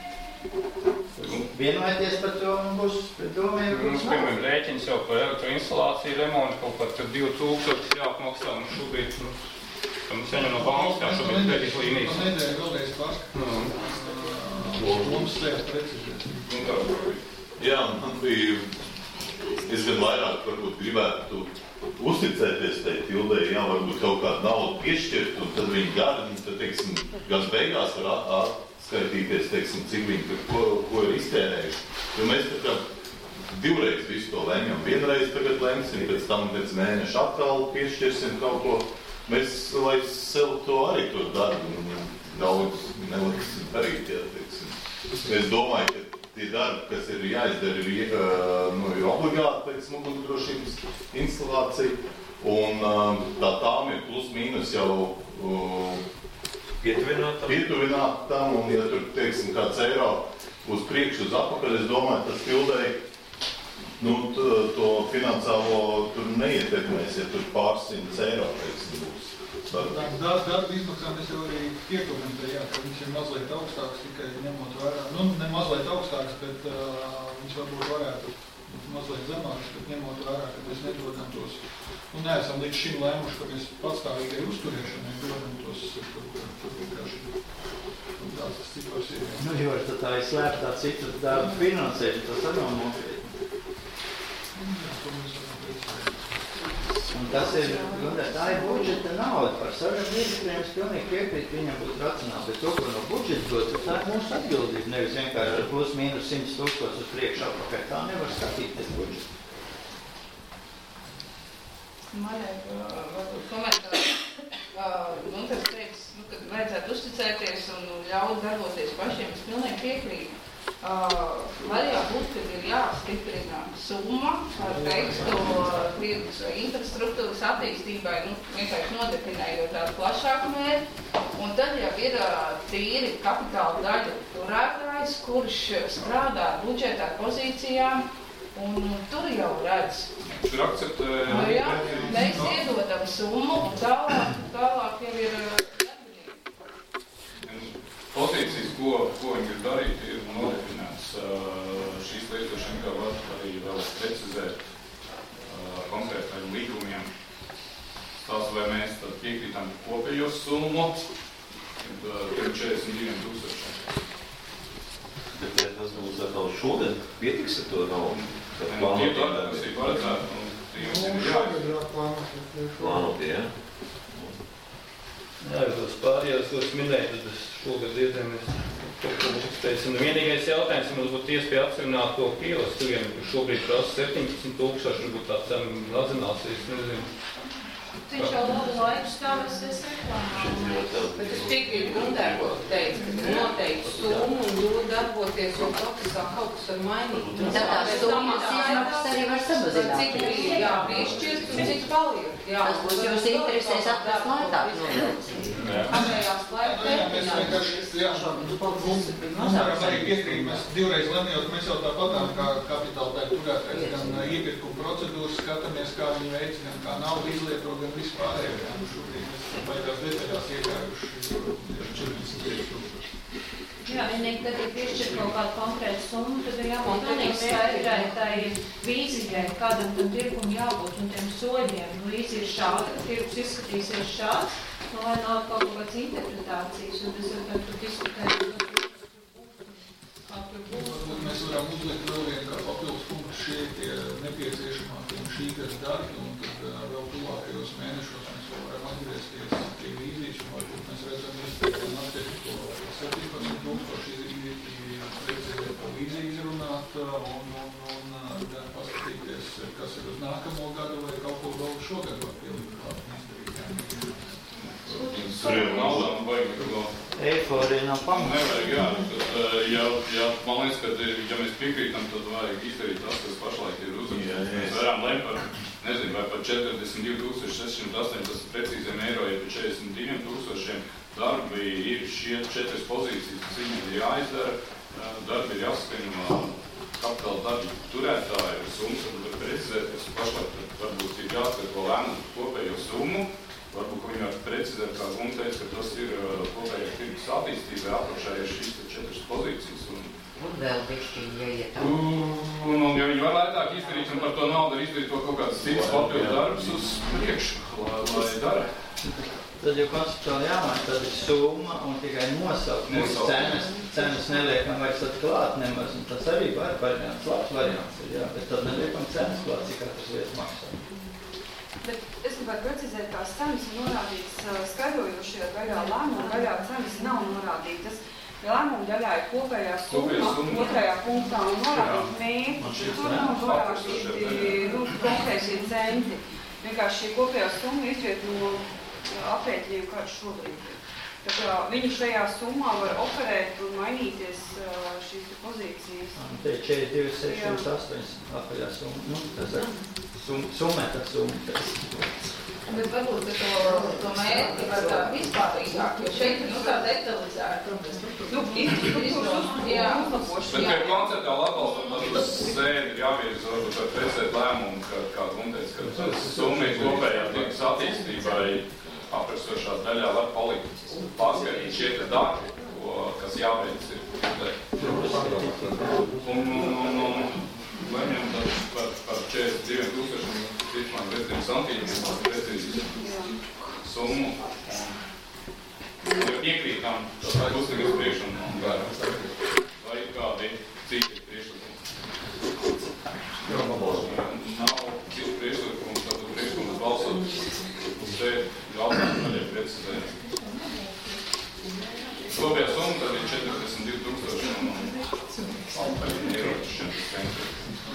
Vienojoties par to, un būs domēju, mums, piemēram, rēķins jau par elektroinstalāciju remontu, kaut par 2000 jāapmaksā, un šobrīd, mums saņem no bankas, kā šobrīd kredītlīnijas. Man nedēļa vēlreiz pārskatīt. Mums sēs precizēt. Jā, man bija, es gan vairāk varbūt gribētu uzticēties tai Tildei, jā, varbūt kaut kādu naudu piešķirt, un tad viņi gada, un tad, teiksim, gads beigās var skaitīties, teiksim, cik viņi, ko ir iztērējuši. Jo mēs tā kā divreiz visu to lemjam, vienreiz tagad lemsim, pēc tam pēc mēneša atkal piešķirsim kaut ko. Mēs, lai sev to arī to darbu daudz neliksim darīt, jā, teiksim. Es domāju, ka tie darbi, kas ir jāizdara, ir obligāti pēc ugunsdrošības instalācija, un tām ir plus mīnus jau pietuvināti tam, un ja tur, teiksim, kāds eiro uz priekšu, uz atpakaļ, es domāju, tas tildēji, to finansālo tur neietekmēs, ja tur pāris 100 eiro, teiksim, būs. Darba izmaksām es jau arī iekomentēju, ka viņš ir mazliet augstāks, tikai ņemot vērā, ne mazliet augstāks, bet viņš varbūt varētu mazliet zemāks, bet ņemot vērā, ka mēs nedodam tos, neesam līdz šim lēmuši, ka mēs patstāvīgai uzturēšanai dodam tos, tur vienkārši tāds cipars ir. Jo tā ir slēptā citu darbu finansēšana, tas arī nav nopietni. Un tas ir, tā ir budžeta nauda par saviem līdzekļiem, es pilnīgi piekrītu, viņam būtu racionāli, bet to, ko no budžeta dod, tā ir mūsu atbildība, nevis vienkārši ar plus mīnus 100 000 uz priekšu apakaļ, tā nevar skatīties budžetu. Maļāk, varbūt komentāri. Tas teiks, ka vajadzētu uzticēties un ļaut darboties pašiem, es pilnīgi piekrītu. Vaļā būt, kad ir jāstiprina summa ar tekstu tirgus vai infrastruktūras attīstībai, vienkārši nodefinējot tādu plašāku mērķi. Un tad jau ir tīri kapitāla daļu turētājs, kurš strādā budžetā pozīcijām, un tur jau redz. Tur akceptē. Mēs iedodam summu, un tālāk jau ir pozīcijas, ko viņi ir darīt, ir nodefinēts. Šīs lietošana kā var arī vēl precizēt konkrēti ar līgumiem. Tās, vai mēs tad piekrītam kopējo summu, tad 42 000. Bet ja tas būs atkal šodien, pietiks ar to naudu? Tie darbi, kas ir paredzēti, tie jums ir jāizsaka. Plānotie, ja? Jā, tos pārējos, ko es minēju, tad es šogad dzirdēju, mēs teicam, vienīgais jautājums, mums būtu iespēja apstiprināt to kilostu, kurš šobrīd prasa 17 000, varbūt tā cena atzinās, es nezinu. Viņš jau labu laiku stāvēsies reklāmā. Bet es piekrītu Gunter, ko teica, ka noteikti summu un dod darboties, jo procesā kaut kas var mainīt. Tad tās summas izmaksas arī var samazināt. Cik brīdi jāpiešķirst un cik paliek. Tas būs jums interesēs atrast lētāk nodokļus. Kamējās Mēs vienkārši, varam arī piekrīt, mēs divreiz lemjot, mēs jau tāpatām kā kapitāla daļu turētājs, gan iepirkuma procedūras skatāmies, kā viņi veic, gan kā naudu izlieto, gan vispārējo. Šobrīd mēs baigās detaļās iegājuši 45 000. Jā, vienīgi, kad ir piešķirt kaut kādu konkrētu summu, tad ir jābūt pilnīgi skaidrai tai vīzijai, kādam tam tirgum jābūt un tiem soļiem. Vīzija ir šāda, tirgus izskatīsies šāds, lai nav kaut kāds interpretācijas, un tas jau tad diskutēt. Mēs varam uzlikt vēl vienu kā papildus punktu šie nepieciešamākie un šī gada darbi, un tad vēl tuvākajos mēnešos mēs vēl varam atgriezties pie vīzijas, un varbūt mēs redzam iespēju attiecīt to 17 000 precizēt pa vīziju izrunāt, un paskatīties, kas ir uz nākamo gadu, vai kaut ko vēl šogad var pielikt klāt un izdarīt. Tur jau naudām vajag neko. Eiforija nav pamata. Nevajag, jā. Man liekas, ka, ja mēs piekrītam, tad vajag izdarīt tas, kas pašlaik ir uzraksts. Mēs varam lemt par, nezinu, vai par 42 618 precīziem eiro, ja par 42 000 darbi ir šie 4 pozīcijas, kas viņiem ir jāizdara. Darbi ir jāsaskaņo kapitāla darbi turētāji, summas var precizēt, kas pašlaik varbūt ir jāskatko lēmumu kopējo summu. Varbūt, ka viņi var precizēt, kā Gunta teica, ka tas ir kopējā tirgus attīstībai apakšā ir šīs 4 pozīcijas. Un vēl bišķiņi ieiet. Un ja viņi var lētāk izdarīt un par to naudu izdarīt to kaut kāds cits papildu darbs uz priekšu, lai dara. Tad jau konceptuāli jāmaina, tad ir summa un tikai nosaukt. Cenas neliekam vairs atklāt nemaz, un tas arī var variants, labs variants ir, jā, bet tad neliekam cenas klāt, cik katrs lietas maksā. Bet es gribētu precizēt, tās cenas ir norādītas skaidrojošajā daļā, lēmuma daļā cenas nav norādītas. Lēmuma daļā ir kopējā summa, otrajā punktā un norādīt mērķi, tur nav norādīti konkrētie centi. Vienkārši šī kopējā summa izriet no aprēķiniem, kāds šobrīd ir. Tā kā viņi šajā summā var operēt un mainīties šīs pozīcijas. Te ir 42,608 apaļā summa. Nu, tas ir summēta summa. Bet varbūt to mērķi var tā vispārīgāk, jo šeit ir tā detalizēta. Bet pie konceptuāla atbalsta tas sēdi ir jāvirza, varbūt var precēt lēmumu, kā Gunteis, ka summa kopējā tirgus attīstībai apresošā daļā var palikt pārskaitīt šie te darbi, kas jāveic ir. Un lemjam par 42,000 santīmiem, precīzi summu. Ja piekrītām, tad uzlikas priekš un vērā. Vai kādi citi priekšlikumi? Nav citu priekšlikumu, tad priekšlikumu balsot uz te jautājumu daļai precizēt. Kopējā summa tad ir 42,000 un alpaļi ieroči šiem centriem.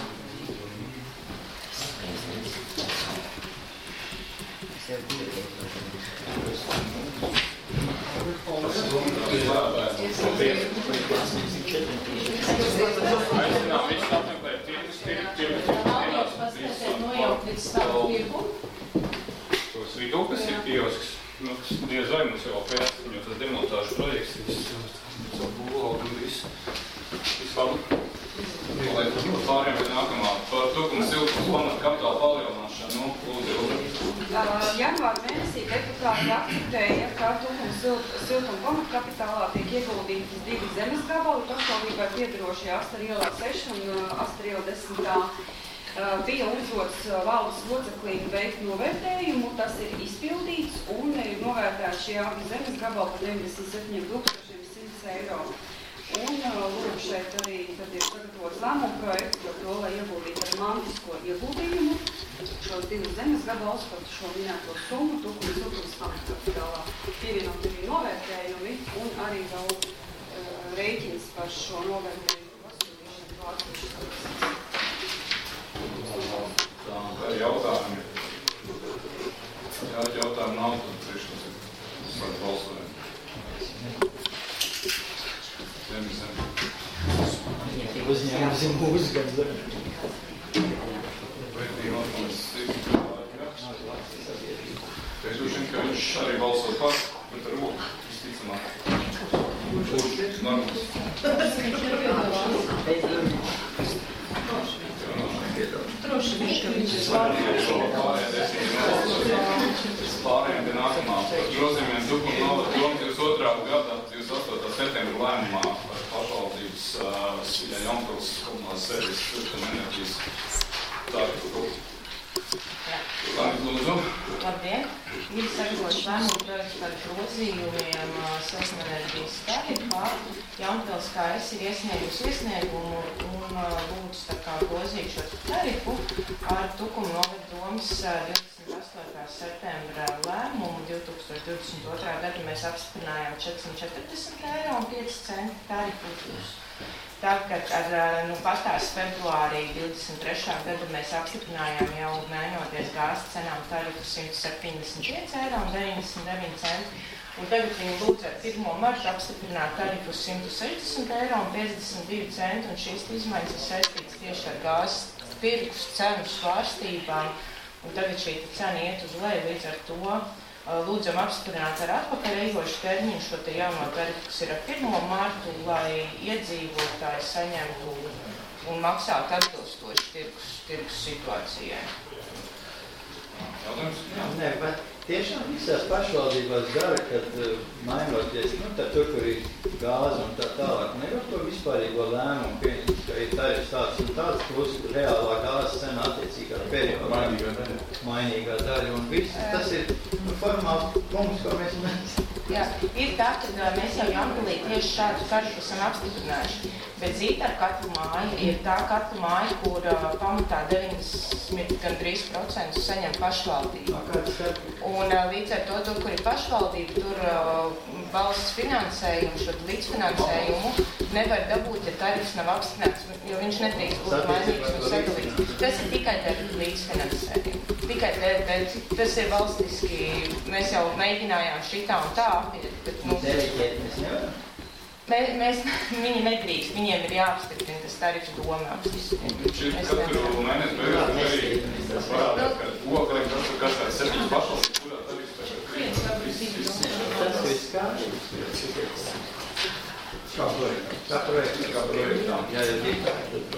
Tos vidū, kas ir kiosks, diez vai mums jau pēc, jo tas demontāžu projekts, visu būvvaldu un visu. Pārējām pie nākamā. Par tukuma siltums pamata kapitāla palielināšanu. Lūdzu. Janvāra mēnesī deputāti akceptēja, ka tukuma siltuma pamata kapitālā tiek ieguldītas 2 zemes gabali, pašvaldībai piedarošie Astar ielā 6 un Astar ielā 10. Bija uzdots valdes locekļiem veikt novērtējumu, tas ir izpildīts un ir novērtēts šie abi zemes gabali par 97,100 eiro. Un lūk, šeit arī tad ir sagatavots lēmumu projekts par to, lai ieguldītu ar mantisko ieguldījumu šos 2 zemes gabalus par šo minēto summu, tukuma siltums pamata kapitālā. Pievienot arī novērtējumi un arī vēl rēķins par šo novērtējumu pasūtīšanu pārsūtīšanu. Tā ir jautājumi. Ja jautājumi nav, tad priekšlikums par balsojumu. Uzņēmusim mūsu gan zem. Es droši, ka viņš arī balso par, bet ar roku, visticamāk. Kurš normāls? Droši viņš, ka viņš ir Pārējiem pie nākamā. Par grozījumiem Tukuma novada doma 22. gada 28. septembra lēmumā par pašvaldības Jaunpils komunālās servis Tukuma enerģijas tarifru. Lūdzu. Labdien! Ir sagatavots lēmumu projekts par grozījumiem siltumenerģijas tarifā. Jaunpils KS ir iesniegusi iesniegumu un lūdzu tā kā grozīt šo tarifu ar Tukuma novada domas 28. septembra lēmumu 2022. gadu mēs apstiprinājām 440,05 eiro tarifu. Tagad ar patās februārī 23. gadu mēs apstiprinājām jau mēņoties gāzes cenām tarifu 175,99 eiro. Un tagad viņi lūdz ar 1. martu apstiprināt tarifu 160,52 eiro. Un šīs izmaiņas ir saistītas tieši ar gāzes tirgus cenu svārstībām. Un tagad šī cena iet uz leju, līdz ar to lūdzam apstiprināt ar atpakaļ ejošu termiņu šo te jauno tarifu, kas ir ar 1. martu, lai iedzīvotāji saņemtu un maksātu atbilstoši tirgus situācijai. Nē, bet tiešām visās pašvaldībās dara, kad mainoties, tad tur, kur ir gāze un tā tālāk, nevar to vispārīgo lēmumu pieņemt, ka ir tarifs tāds un tāds, plus reālā gāzes cena attiecīgā periodā. Mainīgā daļa un viss. Tas ir formāls punkts, ko mēs mēs. Jā, ir tā, ka mēs jau Jaunpilī tieši šādu tarifu esam apstiprinājuši. Bet zīt ar katru māju ir tā katru māju, kur pamatā 90% saņem pašvaldību. Un līdz ar to, kur ir pašvaldība, tur valsts finansējumu, šo līdzfinansējumu nevar dabūt, ja tarifs nav apstiprināts, jo viņš nedrīkst būt mainīgs un sadalīts. Tas ir tikai dēļ līdzfinansējumu. Tikai dēļ, tas ir valstiski, mēs jau mēģinājām šitā un tā apiet. Bet, Deleģēt mēs nevaram? Viņi nedrīkst, viņiem ir jāapstiprina tas tarifs doma apstiprina. Šit katru mēnesi beigās arī parādā, ka oglē kas tāds 7 pašvalsts, kurā tarifs tagad krīt. Tas viss kārtības. Kā projektā? Jā, jā,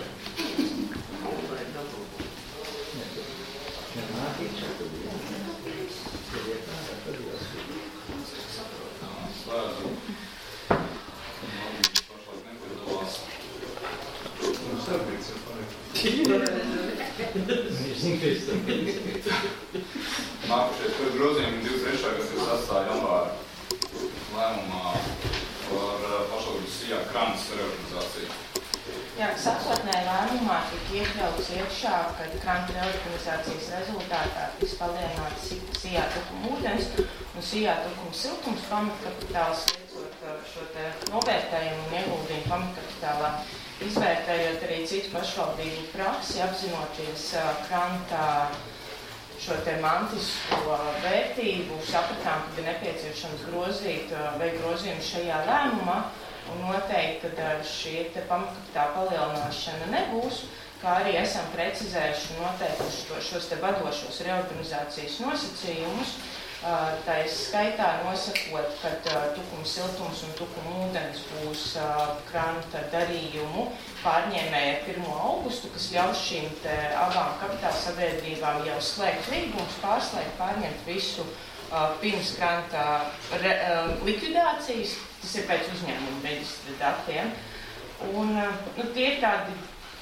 Nākušies par grozījumi 23. kas ir 8. janvāra lēmumā par pašvaldības SIA krantas reorganizāciju. Jā, sākotnēji lēmumā tika iekļauts iekšā, kad kranta reorganizācijas rezultātā tiks palielināts SIA tukuma ūdens un SIA tukuma siltums pamatkapitāls, liecot šo te novērtējumu un ieguldījumu pamatkapitālā, izvērtējot arī citu pašvaldību praksi, apzinoties krantā šo te mantisko vērtību, sapratām, ka ir nepieciešams veikt grozījumu šajā lēmumā, un noteikti, ka šī te pamatkapitāla palielināšana nebūs, kā arī esam precizējuši noteikuši šos te vadošos reorganizācijas nosacījumus, tā skaitā nosakot, ka tukuma siltums un tukuma ūdens būs kranta darījumu pārņēmēja 1. augustu, kas ļaus šīm te abām kapitāla sabiedrībām jau slēgt līgumus, pārņemt visu pirms kranta likvidācijas, tas ir pēc uzņēmuma reģistra datiem. Un tie ir tādi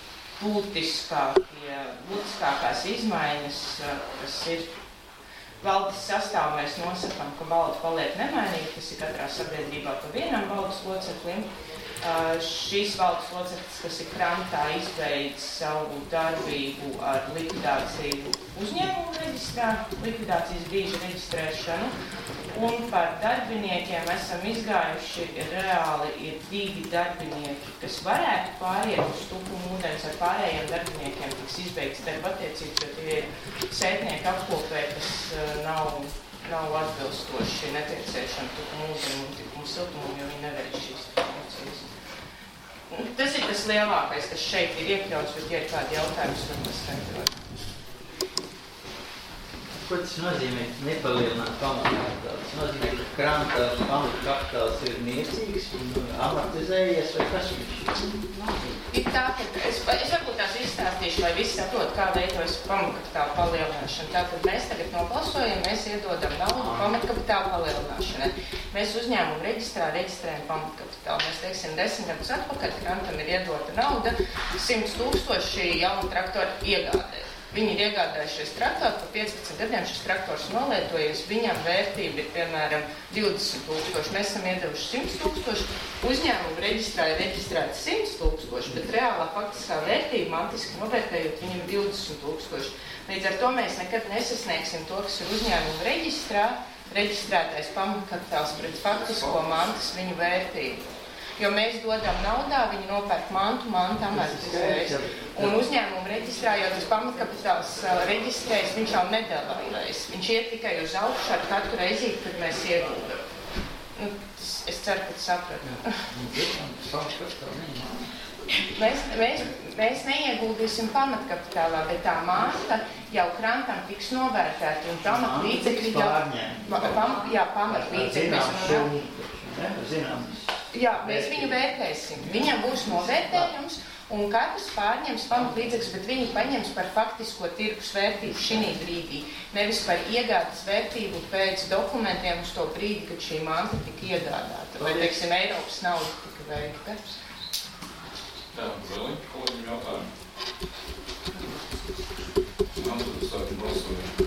būtiskākās izmaiņas, kas ir valdes sastāvā. Mēs nosakām, ka valde paliek nemainīga, tas ir katrā sabiedrībā pa vienam valdes loceklim. Šīs valdes loceklis, kas ir krantā, izbeidz savu darbību ar likvidāciju uzņēmumu reģistrā, likvidācijas brīža reģistrēšanu. Un par darbiniekiem esam izgājuši, reāli ir 2 darbinieki, kas varētu pāriet uz tukuma ūdens, ar pārējiem darbiniekiem tiks izbeigts darba attiecības, jo tie ir sētnieki apkopē, kas nav atbilstoši nepieciešami tukuma ūdeni un tukuma siltumam, jo viņi neveic šīs funkcijas. Tas ir tas lielākais, kas šeit ir iekļauts, bet ja ir kādi jautājums, tad mēs skaidrojam. Ko tas nozīmē nepalielināt pamatkapitālu? Tas nozīmē, ka kranta pamatkapitāls ir niecīgs un amortizējies, vai kas viņš ir? Tā, ka es varbūt tās izstāstīšu, lai visi saprot, kā veidojas pamatkapitāla palielināšana. Tātad mēs tagad nobalsojam, mēs iedodam naudu pamatkapitāla palielināšanai. Mēs uzņēmumu reģistrā reģistrējam pamatkapitālu. Mēs teiksim 10 gadus atpakaļ krantam ir iedota nauda 100 000 jaunu traktoru iegādē. Viņi ir iegādājušies traktoru, pa 15 gadiem šis traktors nolietojies, viņam vērtība ir, piemēram, 20 000. Mēs esam iedevuši 100 000, uzņēmumu reģistrā ir reģistrēts 100 000, bet reālā faktiskā vērtība, mantiski novērtējot, viņam ir 20 000. Līdz ar to mēs nekad nesasniegsim to, kas ir uzņēmumu reģistrā, reģistrētais pamatkapitāls pret faktisko mantas viņu vērtību. Jo mēs dodam naudā, viņi nopērk mantu amortizējas. Un uzņēmumu reģistrā, jo tas pamatkapitāls reģistrējas, viņš jau nedalājas. Viņš iet tikai uz augšu ar katru reizi, kad mēs ieguldam. Es ceru, ka sapratu. Mēs neieguldīsim pamatkapitālā, bet tā manta jau krantam tiks novērtēta un pamatlīdzekļi jau pamatlīdzekļi. Jā, mēs viņu vērtēsim. Viņam būs novērtējums, un katrs pārņems pamatlīdzekļus, bet viņi paņems par faktisko tirgus vērtību šī brīdī, nevis par iegādes vērtību pēc dokumentiem uz to brīdi, kad šī manta tika iegādāta. Vai, teiksim, Eiropas nauda tika veikta. Jā, vēl kolēģim jautājumu. Man tad sākam balsot.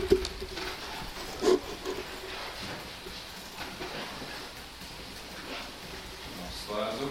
Slēdzu.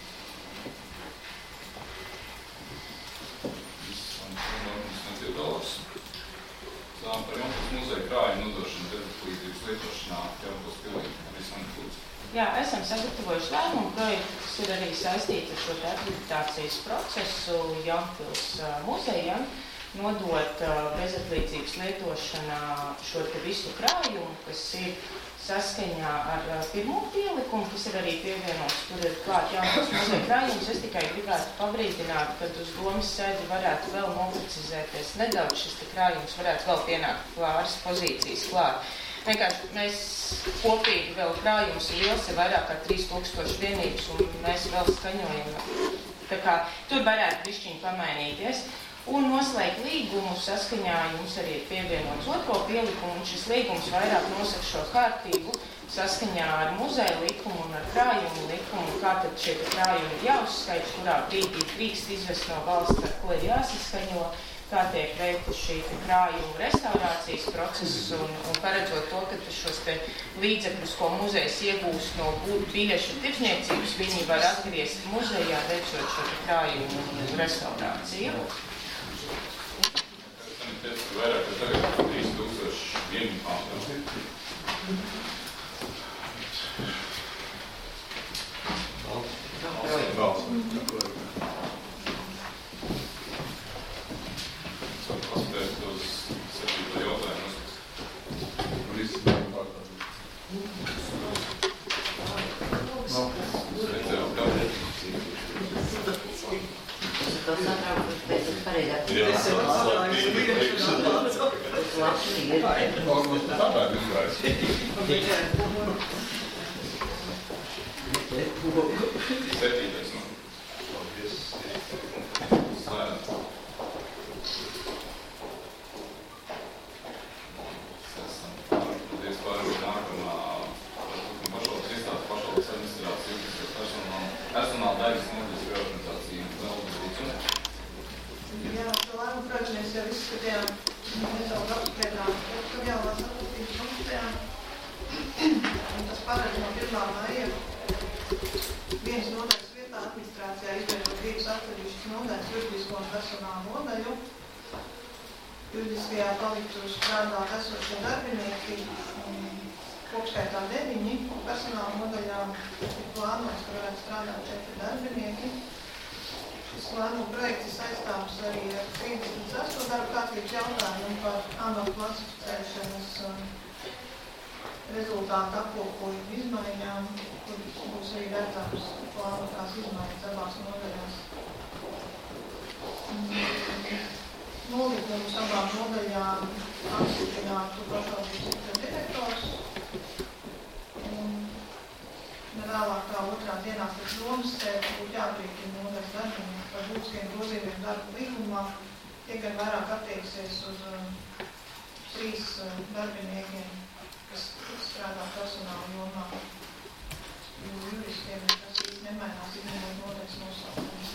Sākam par Jaunpils muzeja krājumu nodošanu teritoriālās lietošanā Jaunpils pilī. Jā, esam sagatavojuši lēmumu projektu, kas ir arī saistīts ar šo akreditācijas procesu Jaunpils muzejam. nodot bezatlīdzības lietošanā šo te visu krājumu, kas ir saskaņā ar pirmo pielikumu, kas ir arī pievienots, tur ir klāt jaunos muzeja krājumus. Es tikai gribētu pabrīdināt, kad uz domas sēdi varētu vēl noprecizēties nedaudz, šis te krājums varētu vēl pienākt pāris pozīcijas klāt. Vienkārši mēs kopīgi vēl krājums ir liels, ir vairāk kā 3000 vienības, un mēs vēl skaņojam. Tā kā tur varētu bišķiņi pamainīties. Un noslēgt līgumu saskaņā jums arī ir pievienots otro pielikumu, un šis līgums vairāk nosaka šo kārtību saskaņā ar muzeja likumu un ar krājumu likumu, kā tad šie krājumi ir jāuzskaita, kurā brīdī drīkst izvest no valsts, ar ko ir jāsaskaņo, kā tiek veikta šī krājumu restaurācijas process, un paredzot to, ka šos te līdzekļus, ko muzejs iegūst no biļešu tirdzniecības, viņi var atgriezt muzejā, veicot šo krājumu restaurāciju. Tas ir vairāk, ka tagad 3000 vienībām. Paspēt uz 7. jautājumu. To satraukt, pēc tam pareidāk. Mēs jau izskatījām, nedaudz apspriedām, kad jau valsts attīstības komitejā. Un tas paredz no 1. maija vienas nodaļas vietā administrācijā izveidot 2 atsevišķas nodaļas juridisko un personālu nodaļu. Juridiskajā paliktu strādāt esošie darbinieki, kopskaitā 9, personāla nodaļā ir plānots, ka varētu strādāt 4 darbinieki. Šis lēmuma projekts ir saistāms arī ar 36. darba kārtības jautājumu par ANO klasificēšanas rezultātu apkopojumu izmaiņām, kur būs arī redzams plānotās izmaiņas abās nodaļās. Nolikums abām nodaļām apstiprinātu pašvaldības sektora direktors. Nevēlāk kā 2. dienā pēc domas sēdes būtu jābrīkina nodaļas darbinieki par būtiskiem grozījumiem darba līgumā. Tie gan vairāk attieksies uz 3 darbiniekiem, kas strādā personāla jomā. Juristiem tas īsti nemainās, izņemot nodaļas nosaukumu.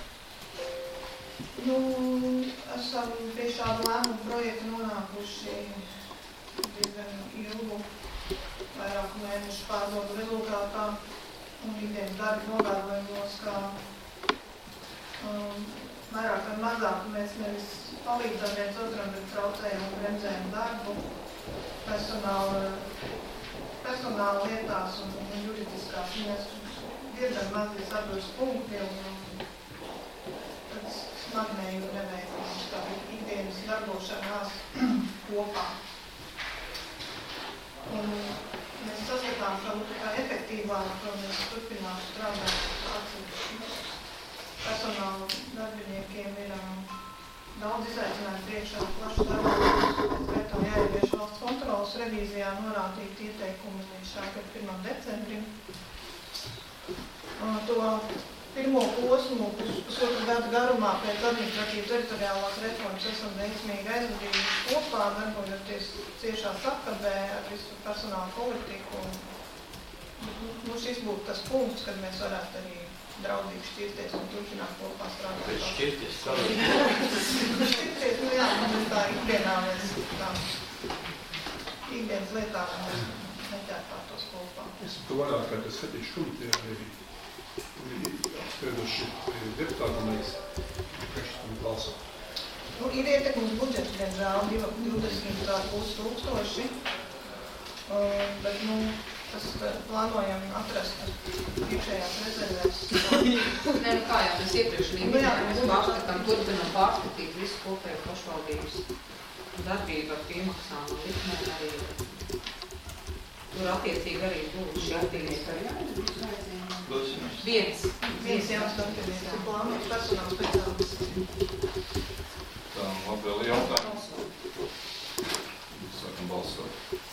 Esam pie šāda lēmuma projekta nonākuši diezgan ilgu vairāku mēnešu pārbaudu rezultātā un ikdienas darba novērojumos, kā vairāk vai mazāk mēs nevis palīdzam viens otram, bet traucējam un bremzējam darbu personāla lietās un juridiskās. Mēs diezgan mazie saduras punkti un tāds smagnēju neveikums, kā ikdienas darbošanās kopā. Un mēs saskatām, ka efektīvāk mēs turpinām strādāt atsevišķi. Personāla darbiniekiem ir daudz izaicinājumu priekšā, plašs darbības, skaitā jāievieš valsts kontrolas revīzijā norādīti ieteikumi līdz šā gada 1. decembrim. To pirmo posmu, pusotru gadu garumā pēc administratīvas teritoriālās reformas esam veiksmīgi aizvadījuši kopā, darbojoties ciešā sakabē ar visu personālu politiku. Šis būtu tas punkts, kad mēs varētu arī draudīgi šķirties un turpināt kopā strādāt. Bet šķirties strādāt? Šķirties, jā, mēs tā ikdienā mēs tā ikdienas lietā mēs neķērpātos kopā. Es to vairāk kā tas skatīšu komitejā arī apsprieduši deputāti, man liekas, priekšstam balsā. Ir ietekmes budžets, diemžēl, 20,5 tūkstoši, bet, kas plānojam atrast iekšējās rezervēs. Nē, nu kā jau mēs iepriekš mēs pārskatām, turpinām pārskatīt visu kopēju pašvaldības darbību ar piemaksām un likmēm arī. Tur attiecīgi arī būs šī attīrība. Viens jauns attīrība. Plānots personāls speciālis. Tā, labi, vēl jautājums. Sākam balsot.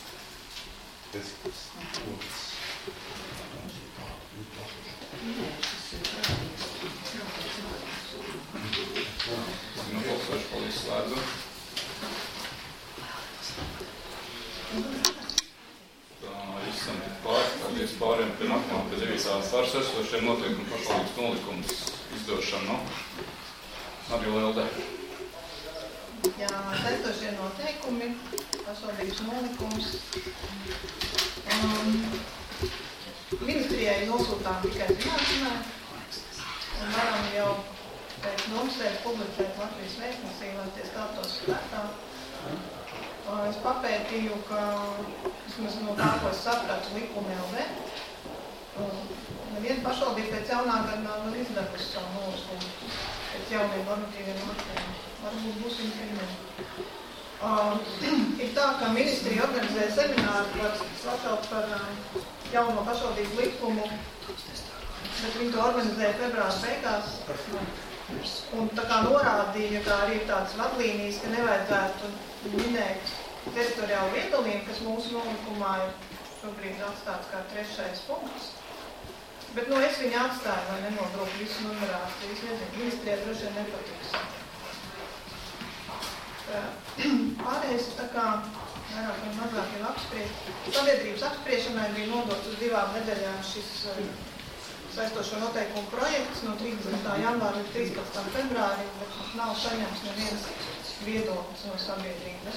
Balsošu palīdz slēdzu. Tā, esam tagad pāriem pie nākamā, pie 9. stārs esošiem noteikumu pašvaldības nolikums izdošanu. Arī Lelde. Jā, esošie noteikumi, pašvaldības nolikums. Ministrijai nosūtām tikai zināšanai un varam jau pēc nomisēs publicēt Latvijas vēstnesī, lai tie stātos spēkā. Es papētīju, ka vismaz no tā, ko es sapratu likumi LV, neviena pašvaldība pēc jaunā gada nav vēl izdevusi savu nolikumu pēc jauniem normatīviem aktiem. Varbūt būsim pirmie. Ir tā, ka ministrija organizē semināru par jauno pašvaldību likumu, bet viņi to organizēja februāra beigās. Un tā kā norādīja, kā arī ir tādas vadlīnijas, ka nevajadzētu minēt teritoriālu viedalījumu, kas mūsu nolikumā ir šobrīd atstāts kā 3. punkts. Bet, es viņu atstāju, lai nenodrošu visu numerāciju. Es nezinu, ministrijai droši vien nepatiks. Pārējais tā kā vairāk vai mazāk jau apspriest. Sabiedrības apspriešanai bija nodots uz 2 nedēļām šis saistošo noteikumu projekts no 30. janvāra līdz 13. februārim, bet nav saņemts neviens viedoklis no sabiedrības.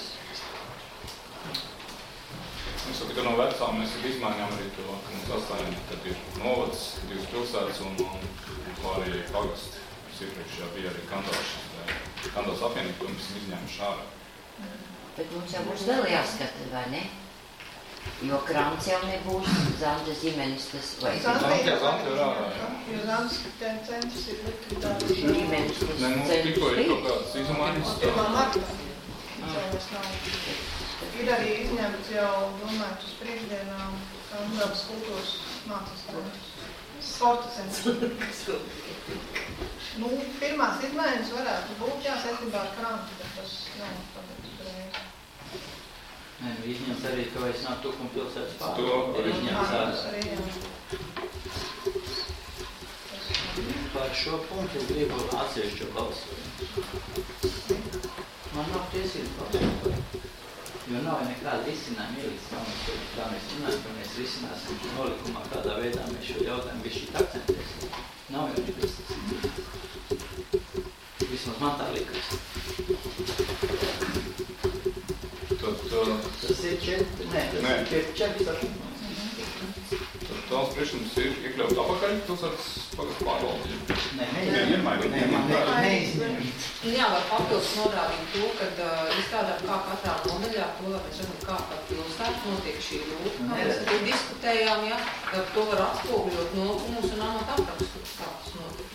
Mēs jau tikai no vecām mēs izmaiņām arī to, ka mums sastāvim, kad ir novads, 2 pilsētas un pārējie pagasti. Mums iepriekšējā bija arī Kandāls apvienība, to mēs izņēmuši ārā. Bet mums jau būs vēl jāskata, vai ne? Jo Krants jau nebūs, Zante Zimenis tas vai... Zante ir ārā, jā. Jo Zantes centrs ir likvidāts. Zimenis tas centrs tikko ir kaut kādas izmaiņas. Ir arī izņemts jau, domājot, uz priekšdienām Kandāls kultūras mācas centrs. Sporta centrs. Pirmās izmaiņas varētu būt saistībā ar Krantu, bet tas nav patīk uzreiz. Nē, izņemts arī, ka vairs nav Tukuma pilsētas pār. To arī izņemts ārā. Par šo punktu gribu atsevišķu balsojumu. Man nav tiesības balsot. Jo nav nekāda risinājuma ieliks, kā mēs runājam, ka mēs risināsim nolikumā, kādā veidā mēs šo jautājumu bišķīt akcentēsim. Nav jau nekas. Vismaz man tā likas. Tas ir 4, nē, tas ir 4. Tās priekšlikums ir iekļaut apakaļ pilsētas pārvaldību. Nē, neizņemt. Jā, var papildus norādīt to, kad izstrādāt kā katrā nodaļā, to, lai mēs redzam, kā par pilsētu notiek šī lūka. Mēs arī diskutējām, ja, to var atspoguļot nolikumus un amata aprakstu, kā tas notiek.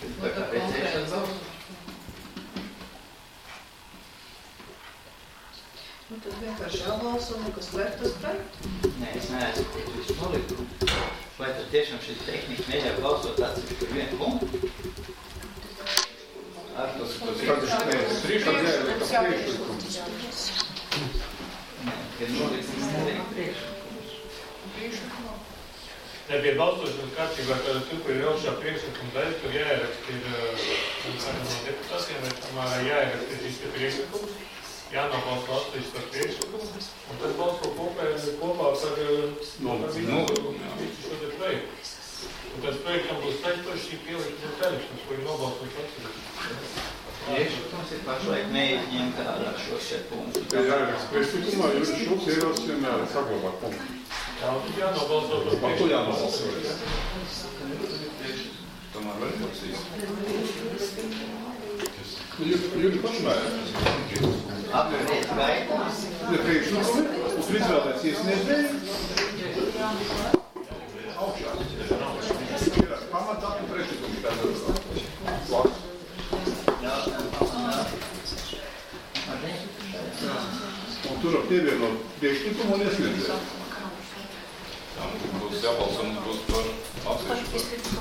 Tad vienkārši jābalso, kas ver tas projektu. Nē, es neesmu visu nolikumu. Vai tad tiešām šis tehniski neļauj balsot atsevišķi par vienu punktu? Tas priekšlikums. Nē, kad nolikums neliek priekšlikums. Nebija balsošanas kārtībā, kad tur, kur ir augšā priekšlikuma daļa, tur jāierakst ir no deputātiem, vai tomēr jāierakst ir šis priekšlikums. Jānobalso atsevišķi par priekšlikumu, un tad balso kopā par visu šo te projektu. Un tas projektam būs saistoši šī pielikuma termiņš, ko ir nobalsots atsevišķi. Priekšlikums ir pašlaik neizņemt ārā šos šeit punktus. Jāieraksta priekšlikumā, jo šos ierosinājumi saglabāt punktu. Jā, un tad jānobalso par priekšlikumu. Par to jānobalso. Tomēr vēl klausīs. Juri pašmēr. Apgādēt gaitā. Ja priekšlikumi, uz izvēlēts iesniedzēju. Pamatdatu priekšlikums tāda un tur pievienot priekšlikumu un iesniedzēju. Būs jābalso, mums būs par atsevišķu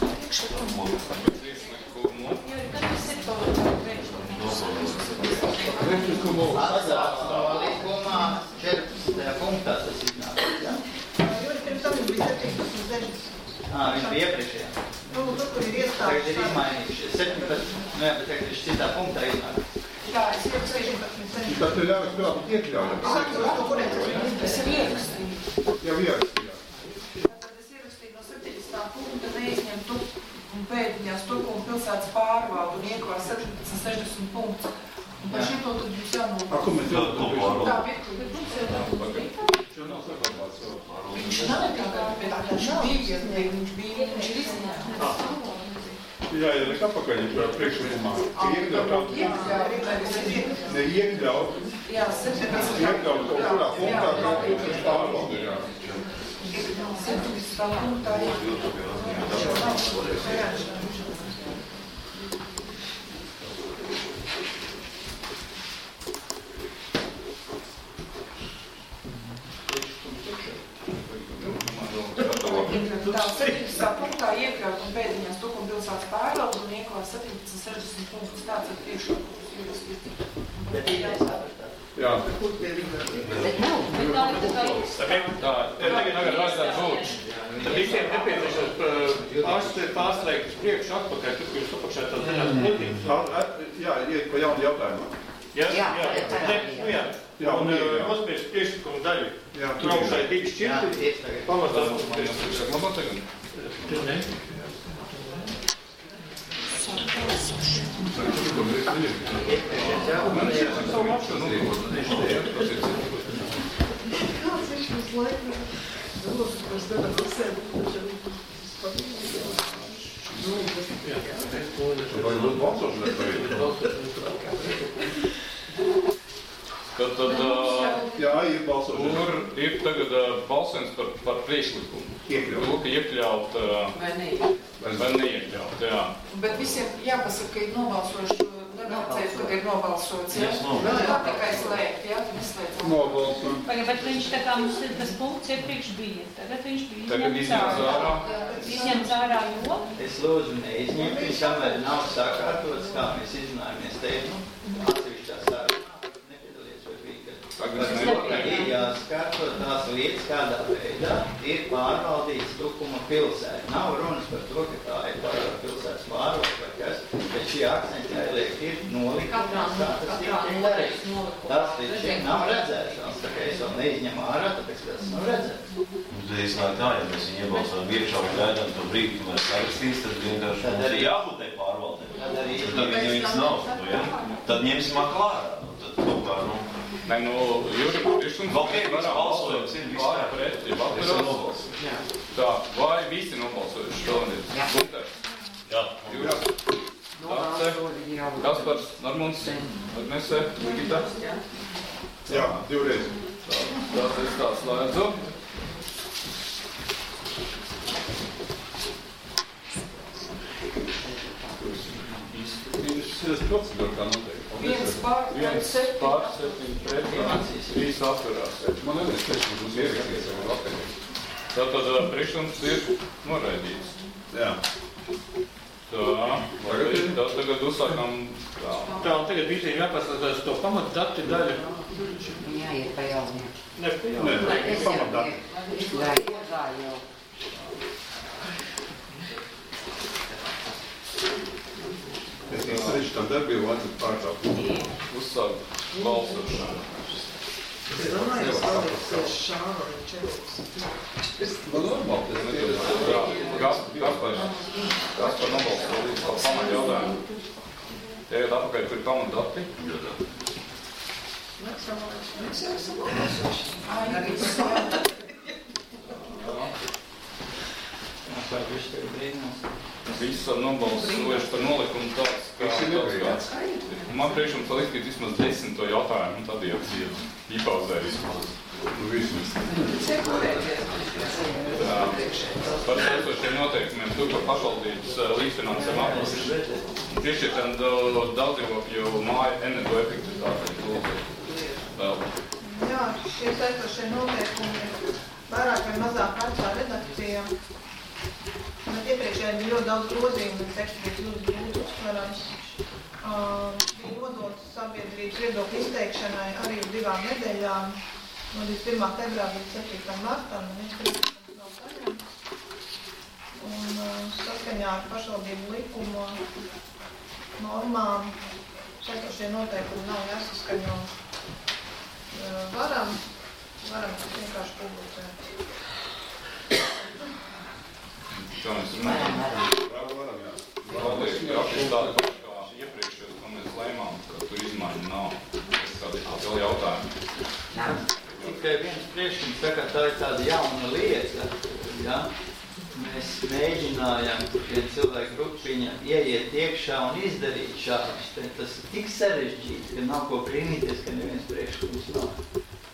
priekšlikumu. Līgumā 14. punktā tas iznāk, ja? Juri, pirms tam bija 17. Viņš bija iepriekšējā. Nu, tur, kur ir iestādes. Tagad ir izmainījuši 17, nu jā, bet tagad viņš citā punktā iznāk. Jā, es jau 16. Tad ir ļaujas klāt iekļaujam. Es jau ierakstīju. Jau ierakstījāt. Tad es ierakstīju no 17. punkta neizņemt pēdiņās Tukuma pilsētas pārvaldu un iekvār 1760 punktus. Un par šito tad jūs jānolūk. Ko mēs jau Tā, bet mums jau tā nav saglabāts savu pārvaldu. viņš nav nekā, bet viņš bija, viņš ir izņēmts. Jā, ja nekā pakaļ viņš vēl priekšlikumā iekļaut. Ne iekļaut. Jā, 17. Iekļaut kaut kurā punktā, kā tūkstoši pārvaldu, jā. 17. punktā Tā 17. punktā iekļaut un pēdiņās Tukuma pilsētas pārvaldu un ieklāt 1760 punktus. Tāds ir priekšlikums ierakstīt. Bet idejas sapratāt. Jā. Tā, tagad vajadzētu būt. Tad visiem nepieciešams pārslēgt uz priekšu atpakaļ, tur, kur jūs apakšā tās daļās plūtības. Jā, iet pa jaunu jautājumu. Jā. Un uzspiež priekšlikumu daļu. Tur augšā ir divi šķirti. Pamatā. Labāk tagad. Tad jā, ir balsošana. Kur ir tagad balsojums par priekšlikumu? Iekļaut vai neiekļaut, jā. Bet visiem jāpasaka, ka ir nobalsojuši, nevajadzēs, kad ir nobalsots, ja? Tā tikai slēgt, ja? Neslēdzam. Nobalsojam. Bet viņš tā kā mums tas punkts iepriekš bija. Tagad viņš bija Tagad izņemts ārā. Izņemts ārā, jo? Es lūdzu neizņemt, viņš kamēr nav sakārtots, kā mēs izrunājamies teikt, atsevišķā sarunā. Ir jāskārto tās lietas, kādā veidā ir pārvaldīts Tukuma pilsēta. Nav runas par to, ka tā ir pilsētas pārvalde vai kas, bet šie akcenti jāieliek ir nolikumās, kā tas tiek darīts. Tas līdz šim nav redzēts, tā kā es vēl neizņemu ārā, tāpēc tas nav redzēts. Tad iznāk tā, ja mēs viņu iebalsojam iekšā un gaidām to brīdi, kad mēs sarakstīs, tad vienkārši mums ir jābūt tai pārvaldē. Tad viņas nav, tad ņemsim klārā. Tad kaut kā, Nē, nu, Juri, priekšlikums vēl viens balsojums ir vispār pret, ja visi atturās. Tā, vai visi nobalsojuši šodien? Jā. Juri, Dace, Kaspars, Normons, Agnese, Ligita? Jā, divreiz. Tā es tā slēdzu. Tas procedūra kā noteikti. Viens pār, Viens pār, 7 pret, 3 atturās. Man nevajag priekšlikums mums ieraksties jau vakar. Tātad priekšlikums ir noraidīts. Jā. Tā, labi, tad tagad uzsākam tā. Tā, un tagad visiem jāpaskatās to pamatdati daļu. Jāiet pa jauniem. Ne, pa jauniem. Pamatdati. Jā, jau. Es sarežģi tam darbību vajadzētu pārtraukt. Uzsāk balsošanu. Es domāju, ka šāva ir 40. Man normāli, tas nevies. Jā, Kaspar nobalso līdz tā pamat jautājumu. Tagad apakaļ tur pamatdati. Visi nobalsojuši par nolikumu tāds, kā... Man priekšums likt vismaz 10. jautājumu, un tad jau dzied. Iepauzējis. Par esošiem noteikumiem tur par pašvaldības līdzfinansējumu apmaksas. Piešķiršana daudzdzīvokļu māju energoefektivitātei. Jā, šie esošie noteikumi ir vairāk vai mazāk vecā redakcija. Bet iepriekšēji bija ļoti daudz grozījumu, un teksts bija ļoti grūti uztverams. Bija nodots sabiedrības viedokļu izteikšanai arī uz 2 nedēļām, no 21. februāra līdz 7. martam, un 13. nav saņemts. Un saskaņā ar pašvaldību likumu normām šie noteikumi nav jāsaskaņo. Varam vienkārši publicēt. Kā mēs runājam? Valdības praktiski tāda paša kā iepriekšējos, ko mēs lēmām, ka tur izmaiņu nav. Tas kādi vēl jautājumi. Tikai viens priekšlikums, tā kā tā ir tāda jauna lieta, ja? Mēs mēģinājām, ja cilvēku grupiņa ieiet iekšā un izdarīt šādus. Tas ir tik sarežģīti, ka nav ko brīnīties, ka neviens priekšlikums nav.